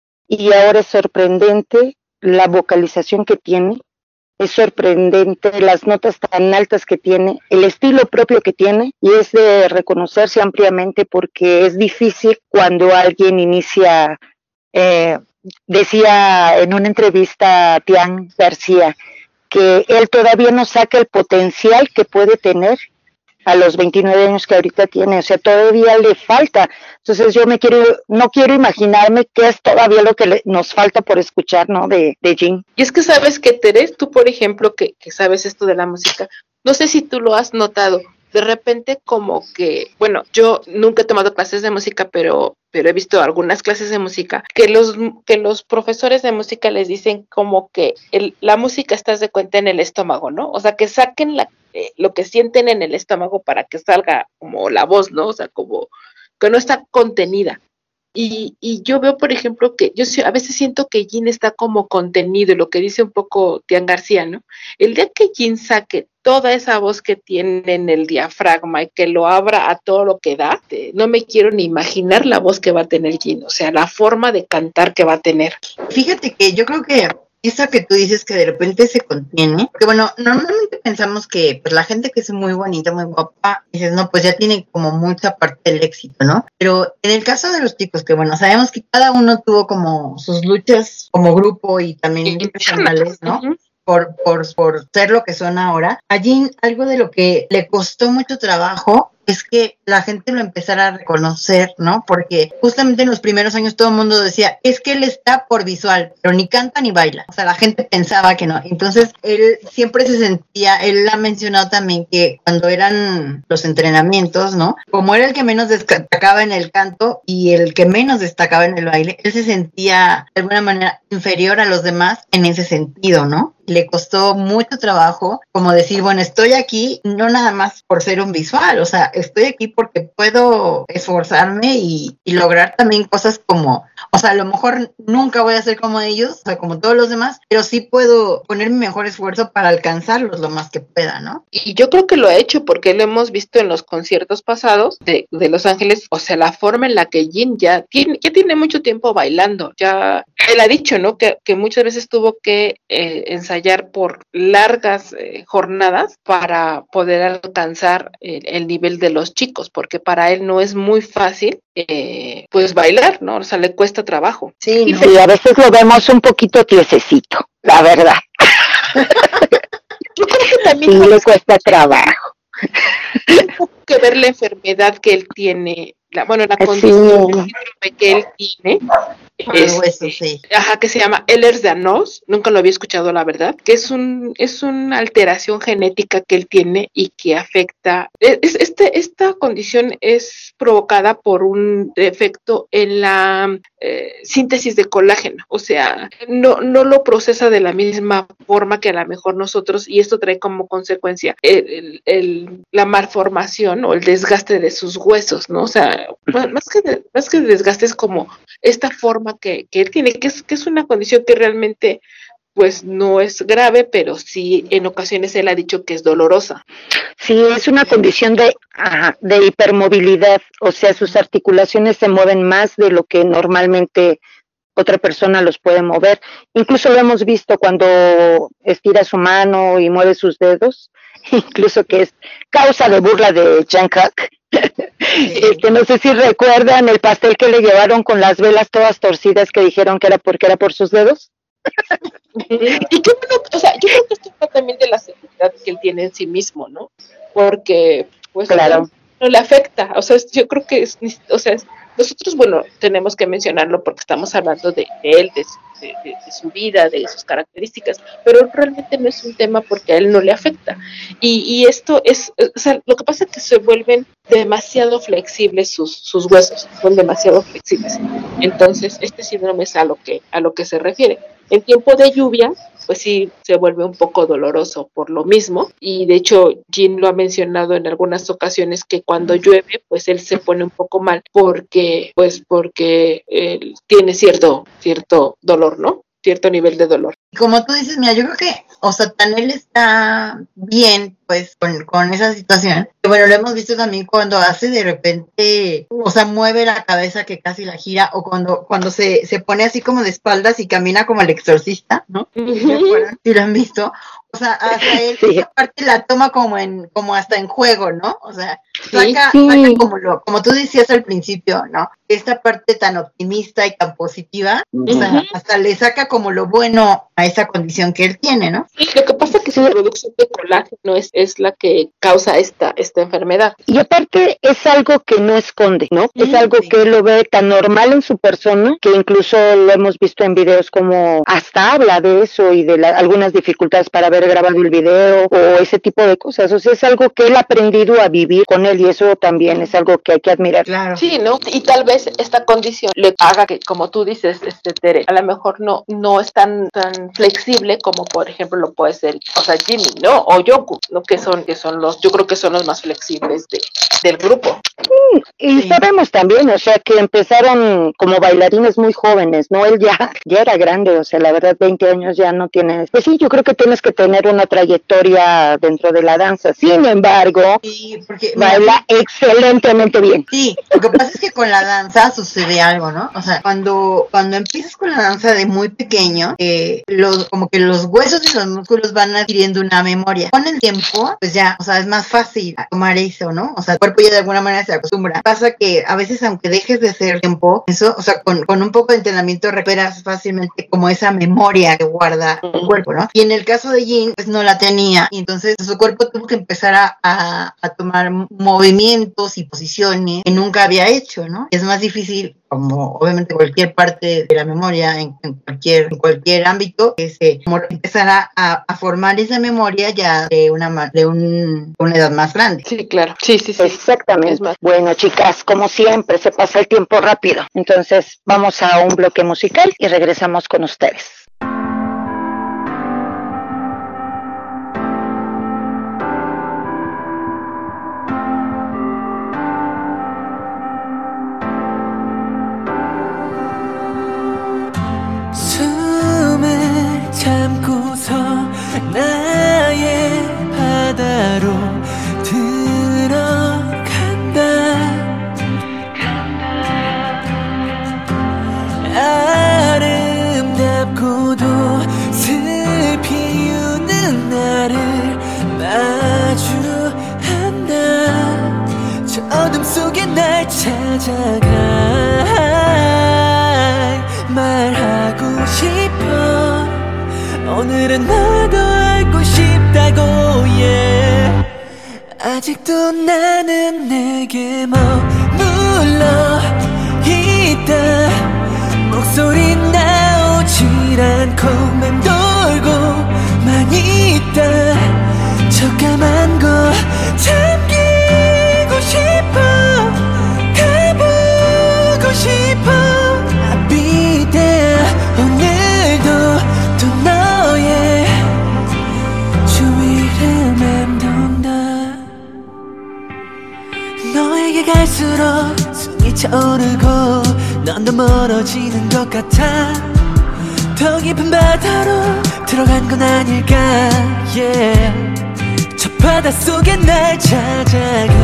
[SPEAKER 2] y ahora es sorprendente la vocalización que tiene, es sorprendente las notas tan altas que tiene, el estilo propio que tiene, y es de reconocerse ampliamente porque es difícil cuando alguien inicia, eh, decía en una entrevista a Tian García, que él todavía no saca el potencial que puede tener a los veintinueve años que ahorita tiene, o sea, todavía le falta. Entonces yo me quiero, no quiero imaginarme qué es todavía lo que le, nos falta por escuchar, ¿no? De, de Jin.
[SPEAKER 6] Y es que sabes que, Terés, tú por ejemplo, que, que sabes esto de la música, no sé si tú lo has notado, de repente como que, bueno, yo nunca he tomado clases de música, pero pero he visto algunas clases de música, que los que los profesores de música les dicen como que el, la música estás de cuenta en el estómago, ¿no? O sea, que saquen la, eh, lo que sienten en el estómago para que salga como la voz, ¿no? O sea, como que no está contenida. Y, y yo veo, por ejemplo, que yo a veces siento que Jin está como contenido, lo que dice un poco Tian García, ¿no? El día que Jin saque toda esa voz que tiene en el diafragma y que lo abra a todo lo que da, no me quiero ni imaginar la voz que va a tener Jin, o sea, la forma de cantar que va a tener.
[SPEAKER 3] Fíjate que yo creo que eso que tú dices que de repente se contiene, porque bueno, normalmente pensamos que pues la gente que es muy bonita, muy guapa, dices, no, pues ya tiene como mucha parte del éxito, ¿no? Pero en el caso de los chicos, que bueno, sabemos que cada uno tuvo como sus luchas como grupo y también personales, ¿no? Uh-huh. Por, por, por ser lo que son ahora. A Jin, algo de lo que le costó mucho trabajo es que la gente lo empezara a reconocer, ¿no? Porque justamente en los primeros años todo el mundo decía, es que él está por visual, pero ni canta ni baila. O sea, la gente pensaba que no. Entonces, él siempre se sentía, él ha mencionado también que cuando eran los entrenamientos, ¿no? Como era el que menos destacaba en el canto y el que menos destacaba en el baile, él se sentía de alguna manera inferior a los demás en ese sentido, ¿no? Le costó mucho trabajo como decir, bueno, estoy aquí no nada más por ser un visual, o sea, estoy aquí porque puedo esforzarme y, y lograr también cosas como, o sea, a lo mejor nunca voy a ser como ellos, o sea, como todos los demás, pero sí puedo poner mi mejor esfuerzo para alcanzarlos lo más que pueda, ¿no?
[SPEAKER 6] Y yo creo que lo ha hecho porque lo hemos visto en los conciertos pasados de, de Los Ángeles, o sea, la forma en la que Jin ya tiene, ya tiene mucho tiempo bailando, ya él ha dicho, ¿no? Que, que muchas veces tuvo que eh, ensayar por largas eh, jornadas para poder alcanzar el, el nivel de los chicos, porque para él no es muy fácil eh, pues bailar, ¿no? O sea, le cuesta trabajo.
[SPEAKER 2] Sí, ¿no? Sí, a veces lo vemos un poquito tiesecito, la verdad.
[SPEAKER 6] Yo creo que también
[SPEAKER 2] sí, le cuesta trabajo.
[SPEAKER 6] Tiene que ver la enfermedad que él tiene, la, bueno, la condición sí. que él tiene. Es,
[SPEAKER 3] hueso, sí.
[SPEAKER 6] Ajá, que se llama Ehlers-Danlos, nunca lo había escuchado la verdad, que es un es una alteración genética que él tiene y que afecta, es, este esta condición es provocada por un defecto en la eh, síntesis de colágeno, o sea, no no lo procesa de la misma forma que a lo mejor nosotros, y esto trae como consecuencia el, el, el, la malformación o el desgaste de sus huesos, ¿no? O sea, más que de, más que desgaste es como esta forma que, que él tiene, que es, que es una condición que realmente pues no es grave, pero sí en ocasiones él ha dicho que es dolorosa.
[SPEAKER 2] Sí, es una condición de, ajá, de hipermovilidad, o sea, sus articulaciones se mueven más de lo que normalmente otra persona los puede mover. Incluso lo hemos visto cuando estira su mano y mueve sus dedos, incluso que es causa de burla de Jungkook. Este, no sé si recuerdan el pastel que le llevaron con las velas todas torcidas que dijeron que era porque era por sus dedos.
[SPEAKER 6] Y qué bueno, o sea, yo creo que esto es también de la seguridad que él tiene en sí mismo, ¿no? Porque, pues,
[SPEAKER 2] claro,
[SPEAKER 6] no, no le afecta, o sea, yo creo que, es, o sea, nosotros, bueno, tenemos que mencionarlo porque estamos hablando de, de él, de su, de, de, de su vida, de sus características, pero realmente no es un tema porque a él no le afecta. Y, y esto es, o sea, lo que pasa es que se vuelven demasiado flexibles sus, sus huesos, son demasiado flexibles. Entonces, este síndrome es a lo que, a lo que se refiere. En tiempo de lluvia, pues sí, se vuelve un poco doloroso por lo mismo, y de hecho Jin lo ha mencionado en algunas ocasiones que cuando llueve, pues él se pone un poco mal porque, pues porque él tiene cierto, cierto dolor, ¿no? Cierto nivel de dolor.
[SPEAKER 3] Como tú dices, mira, yo creo que, o sea, tan él está bien, pues, con, con esa situación. Que bueno, lo hemos visto también cuando hace de repente, o sea, mueve la cabeza que casi la gira, o cuando, cuando se, se pone así como de espaldas y camina como el exorcista, ¿no?
[SPEAKER 6] Uh-huh.
[SPEAKER 3] ¿Se acuerdan? ¿Sí lo han visto? O sea, hasta él, sí. Esa parte la toma como en, como hasta en juego, ¿no? O sea, saca, sí. saca como lo, como tú decías al principio, ¿no? Esta parte tan optimista y tan positiva, uh-huh. O sea, hasta le saca como lo bueno a esa condición que él tiene, ¿no?
[SPEAKER 6] Sí, lo que pasa es que su producción de colágeno es, es la que causa esta, esta enfermedad.
[SPEAKER 2] Y aparte es algo que no esconde, ¿no? Uh-huh. Es algo sí. que él lo ve tan normal en su persona, que incluso lo hemos visto en videos como hasta habla de eso y de la, algunas dificultades para ver grabado el video o ese tipo de cosas. O sea, es algo que él ha aprendido a vivir con él y eso también es algo que hay que admirar.
[SPEAKER 6] Claro. Sí, ¿no? Y tal vez esta condición le haga que, como tú dices, este Tere, a lo mejor no, no es tan, tan flexible como por ejemplo lo puede ser, o sea, Jimmy, ¿no? O Jungkook, ¿no? Que son, que son los, yo creo que son los más flexibles de, del grupo.
[SPEAKER 2] Sí, y sí. Sabemos también, o sea, que empezaron como bailarines muy jóvenes, ¿no? Él ya, ya era grande, o sea, la verdad, veinte años ya no tienes. Pues sí, yo creo que tienes que tener una trayectoria dentro de la danza. Sin embargo,
[SPEAKER 3] sí, porque,
[SPEAKER 2] baila mira, excelentemente bien.
[SPEAKER 3] Sí, lo que pasa es que con la danza sucede algo, ¿no? O sea, cuando, cuando empiezas con la danza de muy pequeño, eh, los, como que los huesos y los músculos van adquiriendo una memoria. Con el tiempo, pues ya, o sea, es más fácil tomar eso, ¿no? O sea, el cuerpo ya de alguna manera se acostumbra acostumbra. Pasa que a veces, aunque dejes de hacer tiempo, eso, o sea, con, con un poco de entrenamiento recuperas fácilmente como esa memoria que guarda el cuerpo, ¿no? Y en el caso de Jin, pues no la tenía, y entonces su cuerpo tuvo que empezar a, a, a tomar movimientos y posiciones que nunca había hecho, ¿no? Es más difícil, como obviamente cualquier parte de la memoria en, en cualquier en cualquier ámbito, es eh, como empezar a, a, a formar esa memoria ya de una de un, una edad más grande.
[SPEAKER 6] Sí, claro. Sí, sí, sí.
[SPEAKER 2] Exactamente.
[SPEAKER 6] Más...
[SPEAKER 2] Bueno, chicas, como siempre, se pasa el tiempo rápido. Entonces, vamos a un bloque musical y regresamos con ustedes.
[SPEAKER 7] 참고서 나의 바다로 들어간다 아름답고도 슬피 우는 나를 마주한다 저 어둠 속에 날 찾아가 말하고 싶어 오늘은 너도 알고 싶다고 yeah. 아직도 나는 내게 머물러 있다 목소리 나오질 않고 맴돌고만 있다 저 까만 거 잠기고 싶어 가보고 싶어 I'll be there 오늘도 또 너의 주위를 맴돈다 너에게 갈수록 숨이 차오르고 넌 더 멀어지는 것 같아 더 깊은 바다로 들어간 건 아닐까 yeah. 저 바닷속에 날 찾아가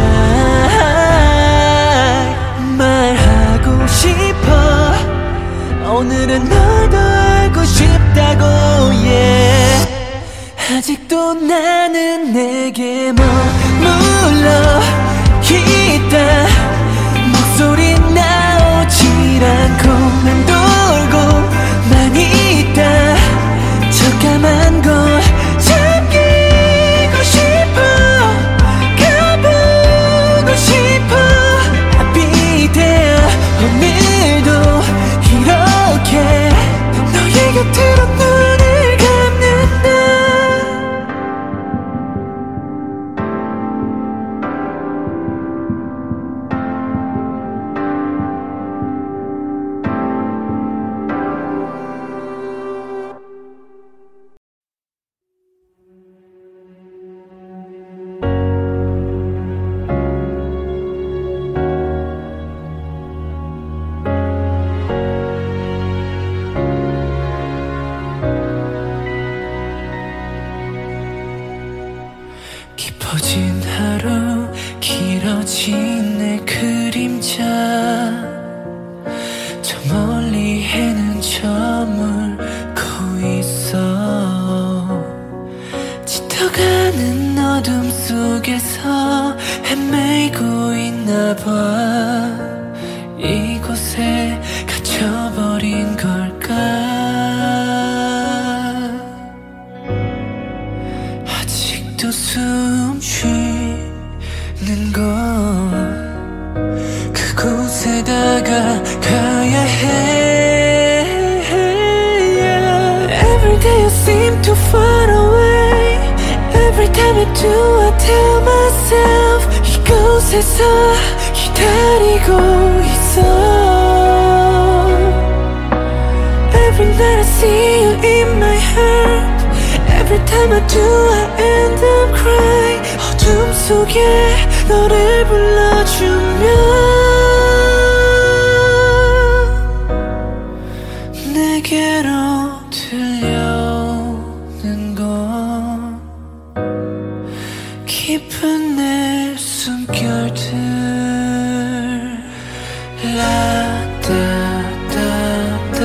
[SPEAKER 7] 말하고 싶어 오늘은 너도 알고 싶다고 yeah. 아직도 나는 내게 머물러 있다 목소리 나오질 않고 맴돌고만 있다 저 까만 걸 잠기고 싶어 가보고 싶어 I'll be there 오늘도 이렇게 너의 곁으로 눈을 감는다 깊어진 하루 길어진 내 그림자 저 멀리 해는 저물고 있어 짙어가는 어둠 속에서 헤매고 있나봐 이곳에 갇혀버린 걸까 아직도 숨 쉬는 건 그곳에다가 가야 해 Every day you seem too far away Every time I do I tell myself 이곳에서 기다리고 있어 Every night I see you in my heart Every time I do I end up crying 어둠 속에 너를 불러주면 내게로 들려오는 건 깊은 내 숨결들 라따따따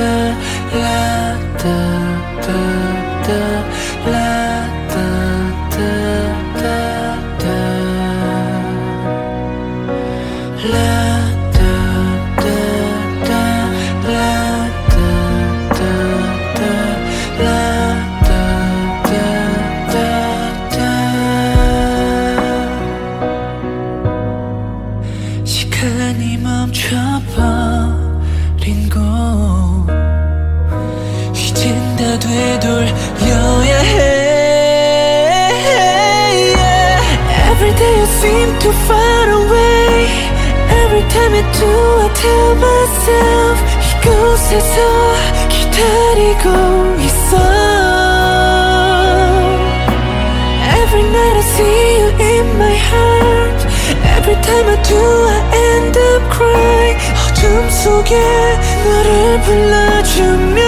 [SPEAKER 7] 라따따따 라따따따 라 too far away. Every time you do I tell myself 이곳에서 기다리고 있어. Every night I see you in my heart. Every time I do I end up crying. 어둠 속에 너를 불러주면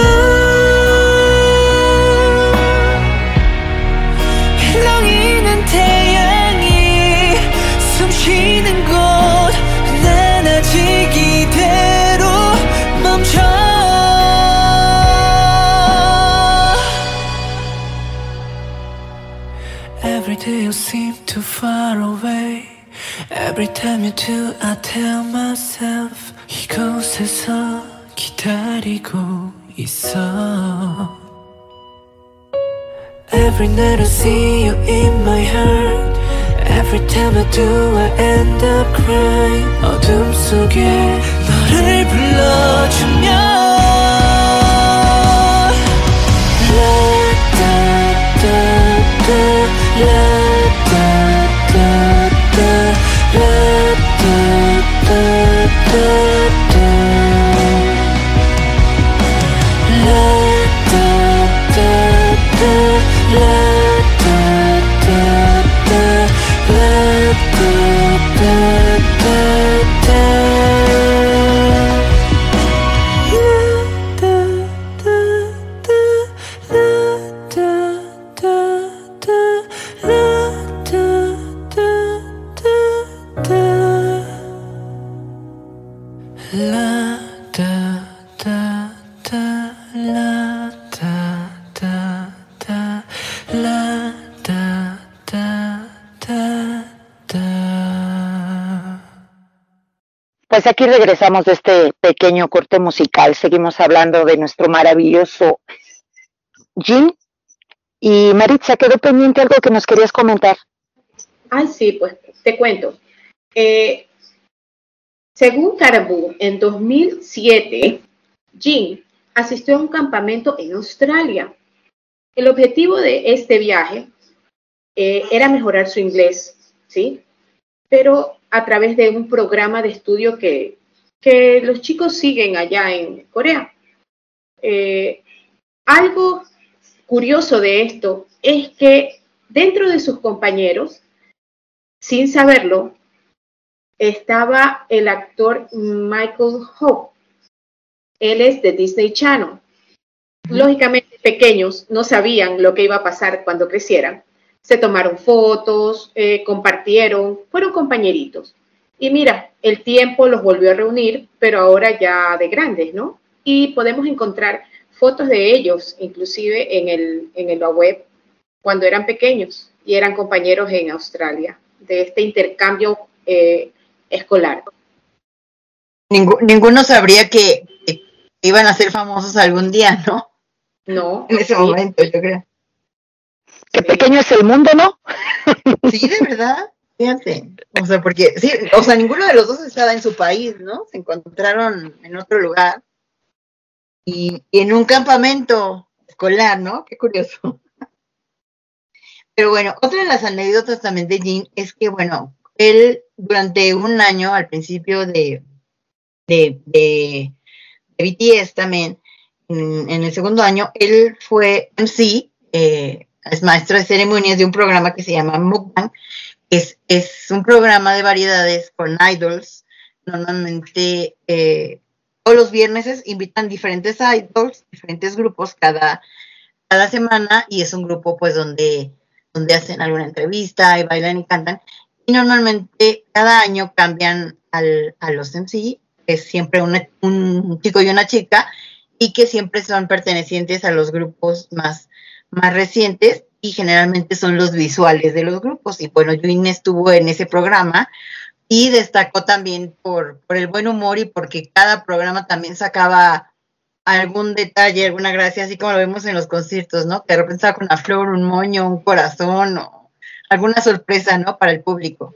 [SPEAKER 7] 흘러있는 태양이 숨쉬는 곳 난 아직 이대로 멈춰. Every day you seem too far away. Every time you do I tell myself 이곳에서 기다리고 있어. Every night I see you in my heart. Every time I do I end up crying. 어둠 속에 너를 불러주면 La da da da La da da da La da da da da La da da da La da da da La da da da da La da da da La da da da La da da da da.
[SPEAKER 2] Pues aquí regresamos de este pequeño corte musical. Seguimos hablando de nuestro maravilloso Jin. Y Maritza, quedó pendiente algo que nos querías comentar.
[SPEAKER 5] Ay, sí, pues te cuento. Eh, según Caraboo, en dos mil siete, Jin asistió a un campamento en Australia. El objetivo de este viaje eh, era mejorar su inglés, ¿sí? Pero a través de un programa de estudio que, que los chicos siguen allá en Corea. Eh, algo curioso de esto es que dentro de sus compañeros, sin saberlo, estaba el actor Michael Hope. Él es de Disney Channel. Lógicamente, pequeños no sabían lo que iba a pasar cuando crecieran. Se tomaron fotos, eh, compartieron, fueron compañeritos. Y mira, el tiempo los volvió a reunir, pero ahora ya de grandes, ¿no? Y podemos encontrar fotos de ellos, inclusive en el, en la web, cuando eran pequeños y eran compañeros en Australia, de este intercambio eh, escolar.
[SPEAKER 3] Ningú- ninguno sabría que, que iban a ser famosos algún día, ¿no?
[SPEAKER 5] No.
[SPEAKER 3] En ese
[SPEAKER 5] sí.
[SPEAKER 3] momento, yo creo.
[SPEAKER 2] Qué pequeño es el mundo, ¿no?
[SPEAKER 3] Sí, de verdad. Fíjate. O sea, porque, sí, o sea, ninguno de los dos estaba en su país, ¿no? Se encontraron en otro lugar. Y, y en un campamento escolar, ¿no? Qué curioso. Pero bueno, otra de las anécdotas también de Jin es que, bueno, él durante un año, al principio de, de, de, de B T S también, en, en el segundo año, él fue M C, eh, es maestro de ceremonias de un programa que se llama Mukbang. Es, es un programa de variedades con idols. Normalmente eh, todos los viernes invitan diferentes idols, diferentes grupos cada, cada semana, y es un grupo pues donde, donde hacen alguna entrevista y bailan y cantan. Y normalmente cada año cambian al, a los M C, es siempre una, un chico y una chica, y que siempre son pertenecientes a los grupos más, más recientes, y generalmente son los visuales de los grupos. Y bueno, Jin estuvo en ese programa y destacó también por, por el buen humor y porque cada programa también sacaba algún detalle, alguna gracia, así como lo vemos en los conciertos, ¿no? Que de repente estaba con una flor, un moño, un corazón o alguna sorpresa, ¿no? Para el público.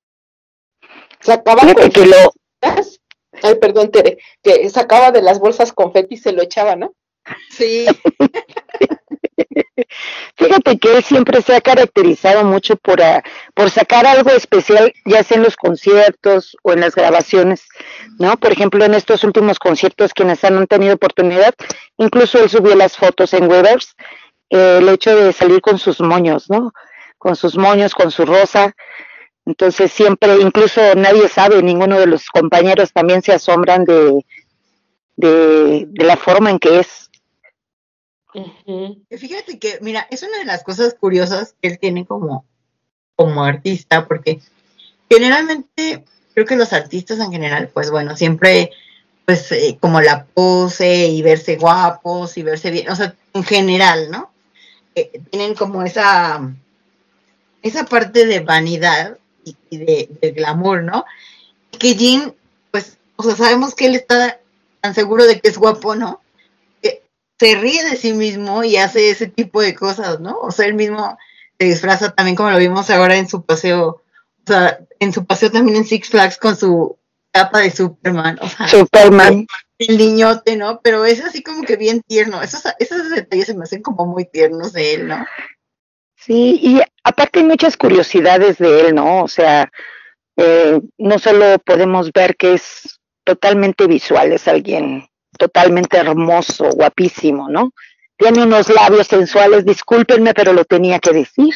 [SPEAKER 6] Sacaba
[SPEAKER 2] Fíjate que lo,
[SPEAKER 6] Ay, perdón, Tere, que sacaba de las bolsas confeti y se lo echaba, ¿no?
[SPEAKER 3] Sí.
[SPEAKER 2] Fíjate que él siempre se ha caracterizado mucho por, uh, por sacar algo especial, ya sea en los conciertos o en las grabaciones, ¿no? Por ejemplo, en estos últimos conciertos, quienes han tenido oportunidad, incluso él subió las fotos en Weavers, eh, el hecho de salir con sus moños, ¿no? Con sus moños, con su rosa. Entonces siempre, incluso nadie sabe, ninguno de los compañeros también se asombran de, de, de la forma en que es.
[SPEAKER 3] Uh-huh. Fíjate que, mira, es una de las cosas curiosas que él tiene como, como artista, porque generalmente creo que los artistas en general, pues bueno, siempre, pues eh, como la pose y verse guapos y verse bien, o sea, en general, ¿no? Eh, tienen como esa, esa parte de vanidad y, y de, de glamour, ¿no? Que Jin, pues, o sea, sabemos que él está tan seguro de que es guapo, ¿no? Se ríe de sí mismo y hace ese tipo de cosas, ¿no? O sea, él mismo se disfraza también como lo vimos ahora en su paseo, o sea, en su paseo también en Six Flags con su capa de Superman, o sea,
[SPEAKER 2] Superman.
[SPEAKER 3] El niñote, ¿no? Pero es así como que bien tierno, esos, esos detalles se me hacen como muy tiernos de él, ¿no?
[SPEAKER 2] Sí, y aparte hay muchas curiosidades de él, ¿no? O sea, eh, no solo podemos ver que es totalmente visual, es alguien totalmente hermoso, guapísimo, ¿no? Tiene unos labios sensuales, discúlpenme, pero lo tenía que decir.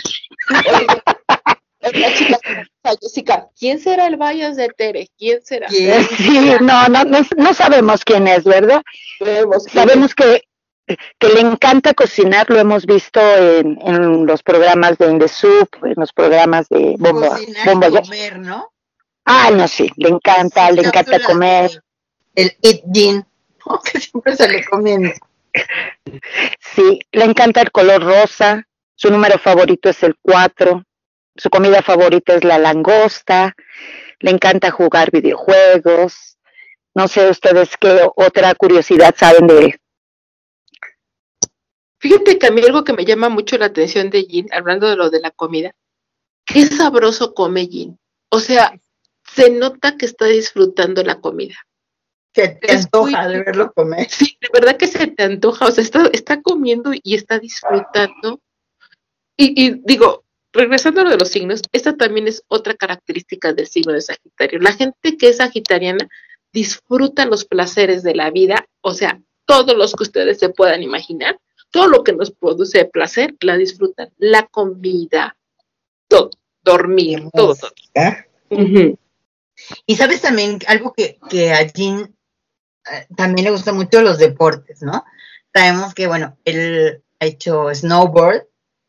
[SPEAKER 6] Chica, Jessica, ¿quién será el Bayas de Tere? ¿Quién será?
[SPEAKER 2] ¿Quién? Sí, no, no, no, no sabemos quién es, ¿verdad? Sabemos, sabemos que, que le encanta cocinar, lo hemos visto en, en los programas de In the Soup, en los programas de Bomba.
[SPEAKER 3] Cocinar
[SPEAKER 2] Bomba
[SPEAKER 3] y comer, ¿no?
[SPEAKER 2] Ah, no, sí, le encanta, sí, le encanta comer.
[SPEAKER 3] El Eat Jean, que siempre se le comiendo.
[SPEAKER 2] Sí, le encanta el color rosa, su número favorito es el cuatro, su comida favorita es la langosta, le encanta jugar videojuegos. No sé ustedes qué otra curiosidad saben de él.
[SPEAKER 6] Fíjate que a mí algo que me llama mucho la atención de Jin, hablando de lo de la comida, qué sabroso come Jin. O sea, se nota que está disfrutando la comida.
[SPEAKER 3] Se te es antoja muy, de verlo comer.
[SPEAKER 6] Sí, de verdad que se te antoja, o sea, está, está comiendo y está disfrutando. Y, y digo, regresando a lo de los signos, esta también es otra característica del signo de Sagitario. La gente que es sagitariana disfruta los placeres de la vida, o sea, todos los que ustedes se puedan imaginar, todo lo que nos produce placer, la disfrutan. La comida, todo, dormir, todo, todo.
[SPEAKER 3] ¿Eh? Uh-huh. Y sabes también algo que, que a Jin también le gustan mucho los deportes, ¿no? Sabemos que, bueno, él ha hecho snowboard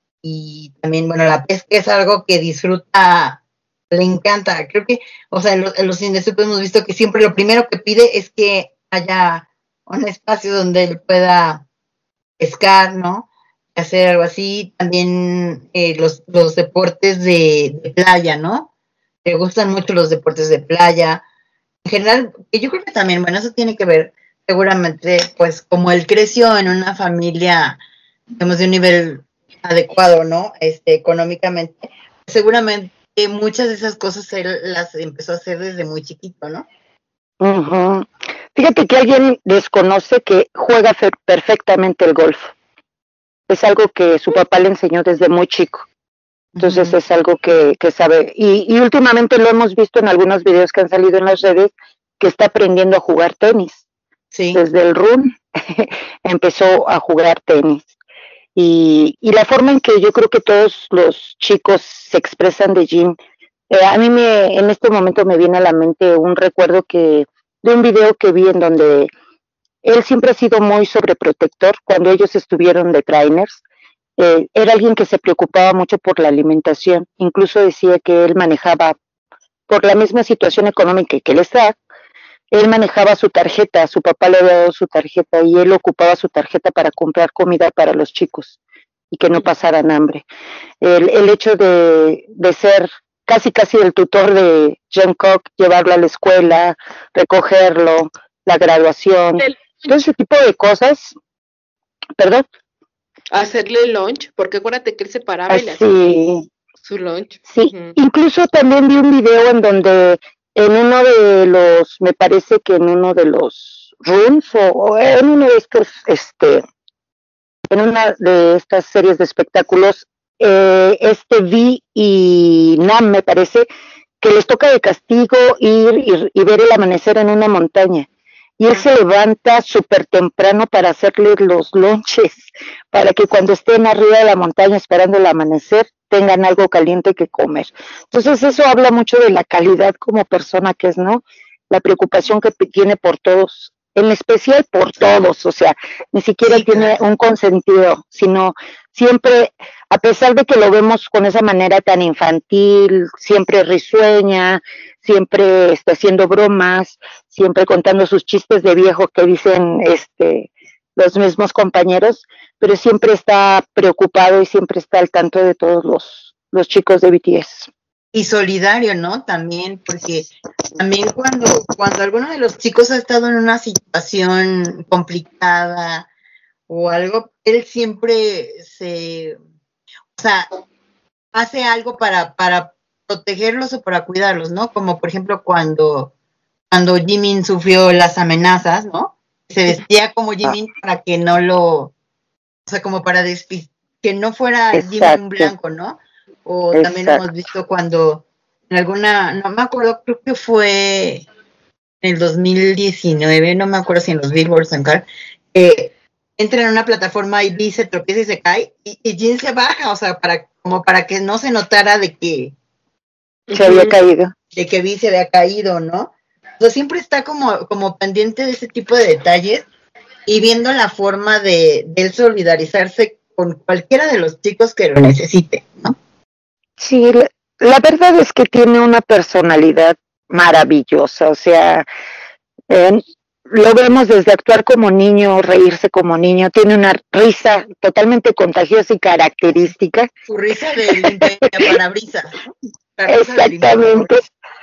[SPEAKER 3] y también, bueno, la pesca es algo que disfruta, le encanta. Creo que, o sea, en los, en los indecisos hemos visto que siempre lo primero que pide es que haya un espacio donde él pueda pescar, ¿no? Hacer algo así. También eh, los, los deportes de, de playa, ¿no? Le gustan mucho los deportes de playa. En general, yo creo que también, bueno, eso tiene que ver seguramente, pues, como él creció en una familia, digamos, de un nivel adecuado, ¿no? Este, económicamente, seguramente muchas de esas cosas él las empezó a hacer desde muy chiquito, ¿no?
[SPEAKER 2] Uh-huh. Fíjate que alguien desconoce que juega fe- perfectamente el golf. Es algo que su papá le enseñó desde muy chico. Entonces uh-huh. es algo que, que sabe. Y, y últimamente lo hemos visto en algunos videos que han salido en las redes, que está aprendiendo a jugar tenis.
[SPEAKER 3] Sí.
[SPEAKER 2] Desde el run empezó a jugar tenis. Y, y la forma en que yo creo que todos los chicos se expresan de Jin, eh, a mí me, en este momento me viene a la mente un recuerdo que de un video que vi en donde él siempre ha sido muy sobreprotector. Cuando ellos estuvieron de trainers, Eh, era alguien que se preocupaba mucho por la alimentación, incluso decía que él manejaba, por la misma situación económica que él está, él manejaba su tarjeta, su papá le había dado su tarjeta y él ocupaba su tarjeta para comprar comida para los chicos y que no pasaran hambre. El, el hecho de, de ser casi casi el tutor de Jungkook, llevarlo a la escuela, recogerlo, la graduación, todo ese tipo de cosas, perdón.
[SPEAKER 6] Hacerle lunch, porque acuérdate que él se paraba
[SPEAKER 2] ah,
[SPEAKER 6] y le
[SPEAKER 2] sí.
[SPEAKER 6] hacía su lunch.
[SPEAKER 2] Sí, uh-huh. Incluso también vi un video en donde en uno de los, me parece que en uno de los rooms o, o en uno de estos este en una de estas series de espectáculos, eh, este Vi y Nam, me parece, que les toca de castigo ir y, y ver el amanecer en una montaña. Y él se levanta súper temprano para hacerles los lonches, para que cuando estén arriba de la montaña esperando el amanecer, tengan algo caliente que comer. Entonces eso habla mucho de la calidad como persona que es, ¿no? La preocupación que tiene por todos, en especial por todos, o sea, ni siquiera
[SPEAKER 3] Sí,
[SPEAKER 2] tiene
[SPEAKER 3] claro.
[SPEAKER 2] un consentido, sino siempre, a pesar de que lo vemos con esa manera tan infantil, siempre risueña, siempre está haciendo bromas, siempre contando sus chistes de viejo que dicen este los mismos compañeros, pero siempre está preocupado y siempre está al tanto de todos los, los chicos de B T S.
[SPEAKER 3] Y solidario, ¿no? También, porque también cuando, cuando alguno de los chicos ha estado en una situación complicada o algo, él siempre se, o sea, hace algo para, para protegerlos o para cuidarlos, ¿no? Como por ejemplo cuando, cuando Jimin sufrió las amenazas, ¿no? Se vestía como Jimin para que no lo, o sea, como para despistar, que no fuera Jimin
[SPEAKER 2] Exacto.
[SPEAKER 3] blanco, ¿no? O
[SPEAKER 2] Exacto.
[SPEAKER 3] también hemos visto cuando en alguna, no me acuerdo, creo que fue en el dos mil diecinueve, no me acuerdo si en los Billboard Sankar, eh, entra en una plataforma y Vi se tropieza y se cae, y, y Jin se baja, o sea, para como para que no se notara de que
[SPEAKER 2] Se había caído.
[SPEAKER 3] de que Vi se había caído, ¿no? Entonces siempre está como, como pendiente de ese tipo de detalles y viendo la forma de, de él solidarizarse con cualquiera de los chicos que lo necesite, ¿no?
[SPEAKER 2] Sí, la, la verdad es que tiene una personalidad maravillosa, o sea, eh, lo vemos desde actuar como niño, reírse como niño, tiene una risa totalmente contagiosa y característica.
[SPEAKER 3] Su risa de limpia parabrisas. La risa de
[SPEAKER 2] Exactamente.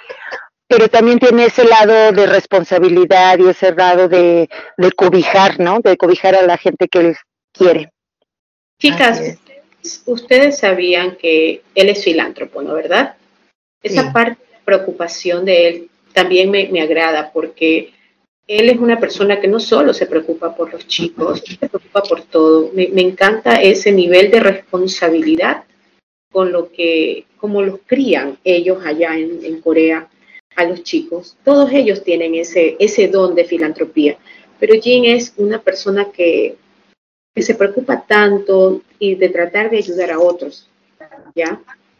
[SPEAKER 2] Pero también tiene ese lado de responsabilidad y ese lado de, de cobijar, ¿no? De cobijar a la gente que él quiere.
[SPEAKER 5] Chicas,
[SPEAKER 3] Así es.
[SPEAKER 5] ustedes, ustedes sabían que él es filántropo, ¿no? ¿Verdad? Esa
[SPEAKER 3] Sí.
[SPEAKER 5] parte de preocupación de él también me, me agrada porque él es una persona que no solo se preocupa por los chicos, se preocupa por todo. Me, me encanta ese nivel de responsabilidad con lo que, como los crían ellos allá en, en Corea a los chicos. Todos ellos tienen ese, ese don de filantropía, pero Jin es una persona que, que se preocupa tanto y de tratar de ayudar a otros, ¿ya?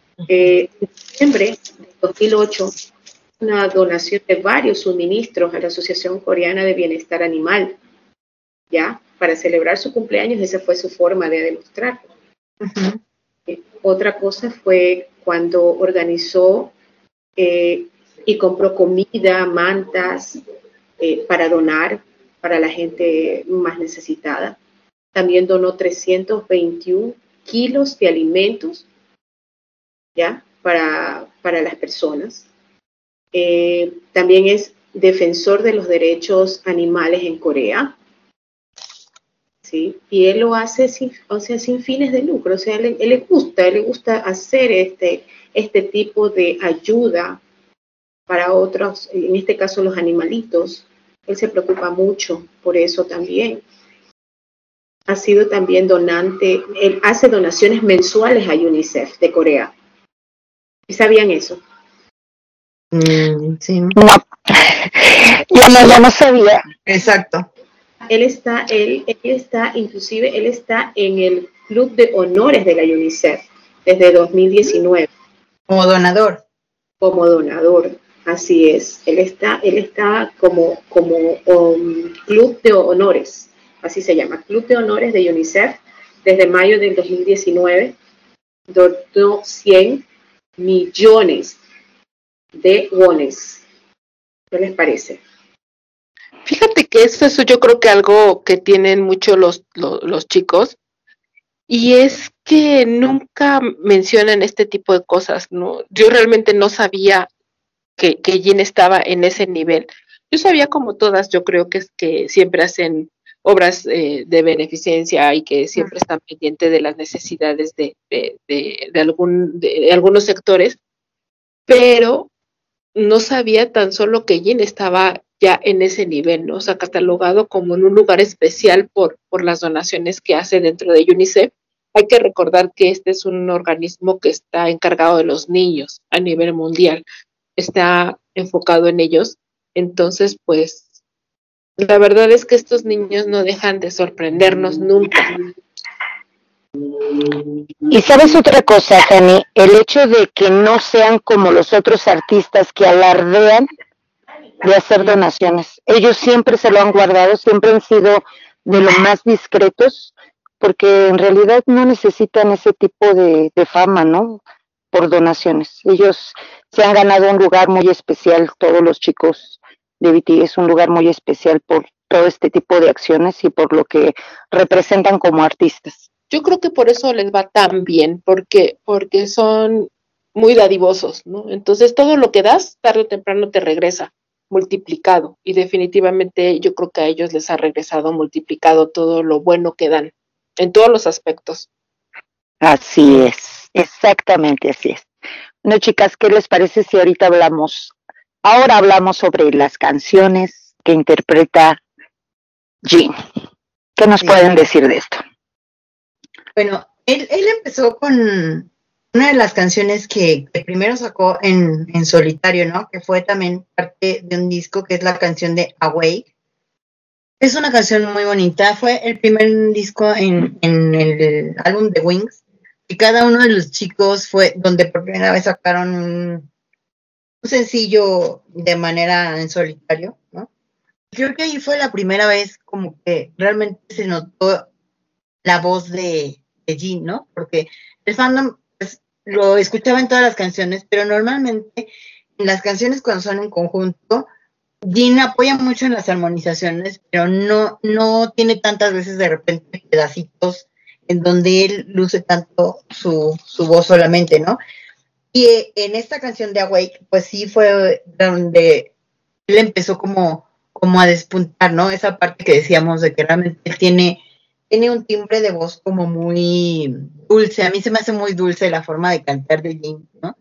[SPEAKER 5] Eh, en diciembre de dos mil ocho, una donación de varios suministros a la Asociación Coreana de Bienestar Animal, ¿ya? Para celebrar su cumpleaños, esa fue su forma de demostrar.
[SPEAKER 3] Uh-huh.
[SPEAKER 5] Eh, otra cosa fue cuando organizó eh, y compró comida, mantas eh, para donar para la gente más necesitada. También donó trescientos veintiún kilos de alimentos, ¿ya? Para, para las personas. Eh, también es defensor de los derechos animales en Corea, ¿sí? Y él lo hace sin, o sea, sin fines de lucro, o sea, él, él le gusta, él le gusta hacer este, este tipo de ayuda para otros, en este caso los animalitos. Él se preocupa mucho por eso también. Ha sido también donante, él hace donaciones mensuales a UNICEF de Corea. ¿Sabían eso?
[SPEAKER 3] Mm, sí.
[SPEAKER 2] No, yo no, yo no sabía.
[SPEAKER 3] Exacto.
[SPEAKER 5] Él está, él, él está, inclusive, él está en el Club de Honores de la UNICEF desde dos mil diecinueve.
[SPEAKER 3] Como donador.
[SPEAKER 5] Como donador, así es. Él está, él está como, como um, Club de Honores, así se llama, Club de Honores de UNICEF, desde mayo del dos mil diecinueve, donó cien millones de wones. ¿Qué les parece?
[SPEAKER 6] Fíjate que eso es yo creo que algo que tienen mucho los, los, los chicos, y es que nunca mencionan este tipo de cosas, ¿no? Yo realmente no sabía que, que Jin estaba en ese nivel. Yo sabía, como todas, yo creo que es que siempre hacen obras eh, de beneficencia y que siempre están pendientes de las necesidades de, de, de, de, algún, de, de algunos sectores, pero no sabía tan solo que Jin estaba ya en ese nivel, ¿no? O sea, catalogado como en un lugar especial por, por las donaciones que hace dentro de UNICEF. Hay que recordar que este es un organismo que está encargado de los niños a nivel mundial, está enfocado en ellos. Entonces, pues, la verdad es que estos niños no dejan de sorprendernos nunca.
[SPEAKER 2] Y sabes otra cosa, Jani, el hecho de que no sean como los otros artistas que alardean de hacer donaciones. Ellos siempre se lo han guardado, siempre han sido de lo más discretos, porque en realidad no necesitan ese tipo de, de fama, ¿no? Por donaciones. Ellos se han ganado un lugar muy especial, todos los chicos de B T S, un lugar muy especial por todo este tipo de acciones y por lo que representan como artistas.
[SPEAKER 6] Yo creo que por eso les va tan bien, porque, porque son muy dadivosos, ¿no? Entonces todo lo que das, tarde o temprano te regresa multiplicado, y definitivamente yo creo que a ellos les ha regresado multiplicado todo lo bueno que dan, en todos los aspectos.
[SPEAKER 2] Así es, exactamente así es. No, chicas, ¿qué les parece si ahorita hablamos, ahora hablamos sobre las canciones que interpreta Jin? ¿Qué nos sí. pueden decir de esto?
[SPEAKER 3] Bueno, él, él empezó con una de las canciones que, que primero sacó en, en solitario, ¿no? Que fue también parte de un disco que es la canción de Awake. Es una canción muy bonita, fue el primer disco en, en el álbum de Wings, y cada uno de los chicos fue donde por primera vez sacaron un, un sencillo de manera en solitario, ¿no? Creo que ahí fue la primera vez como que realmente se notó la voz de, de Jin, ¿no? Porque el fandom pues, lo escuchaba en todas las canciones, pero normalmente en las canciones cuando son en conjunto, Jin apoya mucho en las armonizaciones, pero no, no tiene tantas veces de repente pedacitos en donde él luce tanto su, su voz solamente, ¿no? Y eh, en esta canción de Awake, pues sí fue donde él empezó como, como a despuntar, ¿no? Esa parte que decíamos de que realmente él tiene, tiene un timbre de voz como muy dulce. A mí se me hace muy dulce la forma de cantar de Jin, ¿no?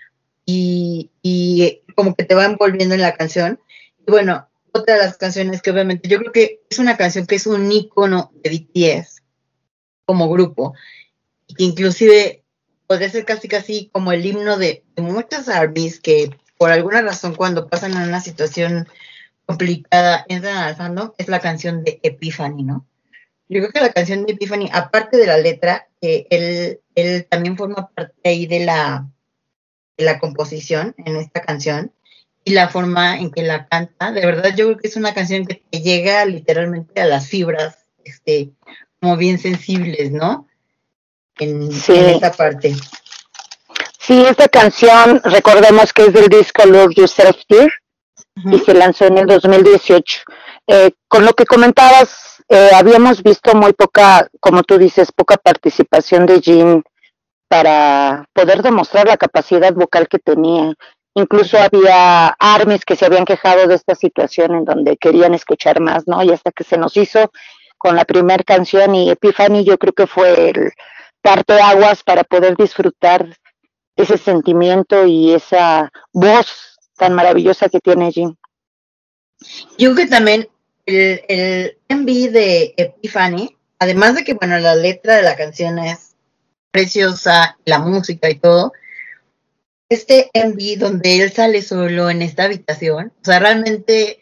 [SPEAKER 3] Y, y como que te va envolviendo en la canción. Y bueno, otra de las canciones que obviamente yo creo que es una canción que es un ícono de B T S como grupo, y que inclusive podría ser casi casi como el himno de, de muchas ARMYs que por alguna razón cuando pasan en una situación complicada entran al fandom, es la canción de Epiphany, ¿no? Yo creo que la canción de Epiphany, aparte de la letra, que él, él también forma parte ahí de la, de la composición en esta canción, y la forma en que la canta, de verdad yo creo que es una canción que te llega literalmente a las fibras, este, como bien sensibles, ¿no? En, sí. en esta parte.
[SPEAKER 2] Sí, esta canción, recordemos que es del disco Love Yourself Dear, uh-huh. y se lanzó en el dos mil dieciocho. Eh, con lo que comentabas, eh, habíamos visto muy poca, como tú dices, poca participación de Jin para poder demostrar la capacidad vocal que tenía. Incluso había ARMYs que se habían quejado de esta situación en donde querían escuchar más, ¿no? Y hasta que se nos hizo con la primera canción, y Epiphany yo creo que fue el parteaguas para poder disfrutar ese sentimiento y esa voz tan maravillosa que tiene Jin.
[SPEAKER 3] Yo creo que también el, el M V de Epiphany, además de que, bueno, la letra de la canción es preciosa, la música y todo, este M V donde él sale solo en esta habitación, o sea, realmente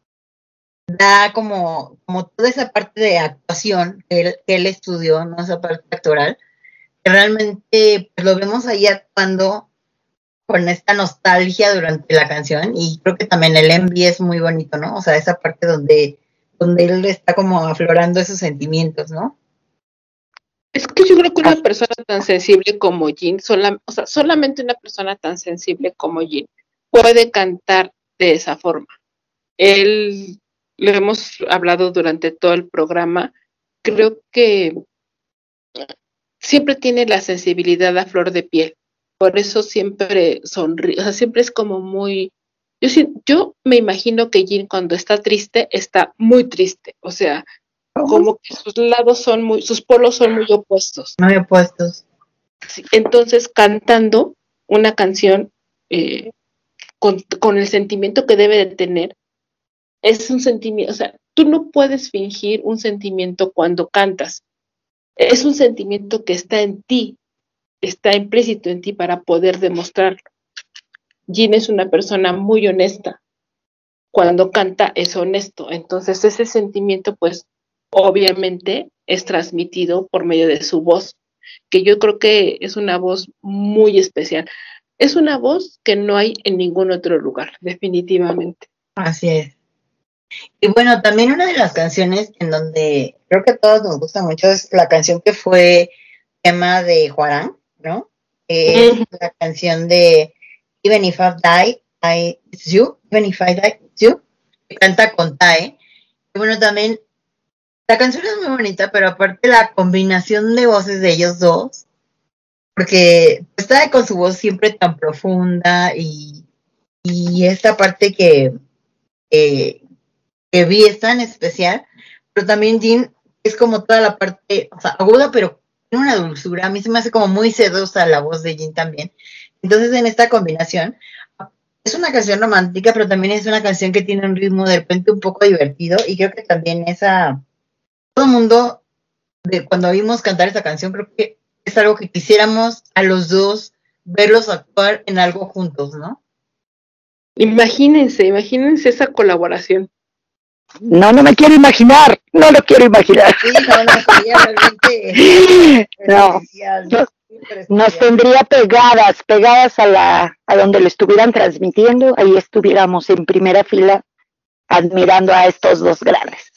[SPEAKER 3] da como, como toda esa parte de actuación que él, que él estudió, ¿no? Esa parte actoral, que realmente pues, lo vemos ahí actuando con esta nostalgia durante la canción, y creo que también el M V es muy bonito, ¿no? O sea, esa parte donde, donde él está como aflorando esos sentimientos, ¿no?
[SPEAKER 6] Es que yo creo que una persona tan sensible como Jin, sola, o sea, solamente una persona tan sensible como Jin puede cantar de esa forma. Él, lo hemos hablado durante todo el programa, creo que siempre tiene la sensibilidad a flor de piel, por eso siempre sonríe, o sea, siempre es como muy, yo, yo me imagino que Jin cuando está triste, está muy triste, o sea, como que sus lados son muy, sus polos son muy opuestos.
[SPEAKER 3] Muy opuestos.
[SPEAKER 6] Sí, entonces, cantando una canción eh, con, con el sentimiento que debe de tener, es un sentimiento, o sea, tú no puedes fingir un sentimiento cuando cantas. Es un sentimiento que está en ti, está implícito en ti para poder demostrarlo. Jin es una persona muy honesta. Cuando canta es honesto. Entonces ese sentimiento, pues, obviamente es transmitido por medio de su voz, que yo creo que es una voz muy especial. Es una voz que no hay en ningún otro lugar, definitivamente.
[SPEAKER 3] Así es. Y bueno, también una de las canciones en donde creo que a todos nos gusta mucho es la canción que fue tema de Hwarang, ¿no? Es mm. la canción de Even If I Die, I, It's You, Even If I Die, It's You, que canta con Tae. Y bueno, también la canción es muy bonita, pero aparte la combinación de voces de ellos dos, porque pues, Tae con su voz siempre tan profunda y, y esta parte que, eh, que vi es tan especial, pero también Jin es como toda la parte, o sea, aguda, pero tiene una dulzura. A mí se me hace como muy sedosa la voz de Jin también. Entonces, en esta combinación, es una canción romántica, pero también es una canción que tiene un ritmo de repente un poco divertido, y creo que también esa, todo el mundo, de cuando vimos cantar esta canción, creo que es algo que quisiéramos a los dos verlos actuar en algo juntos, ¿no?
[SPEAKER 6] Imagínense, imagínense esa colaboración.
[SPEAKER 2] No, no me quiero imaginar, no lo quiero imaginar.
[SPEAKER 3] Sí, no, no, sería realmente
[SPEAKER 2] no, no, nos tendría pegadas, pegadas a la, a donde lo estuvieran transmitiendo, ahí estuviéramos en primera fila admirando a estos dos grandes.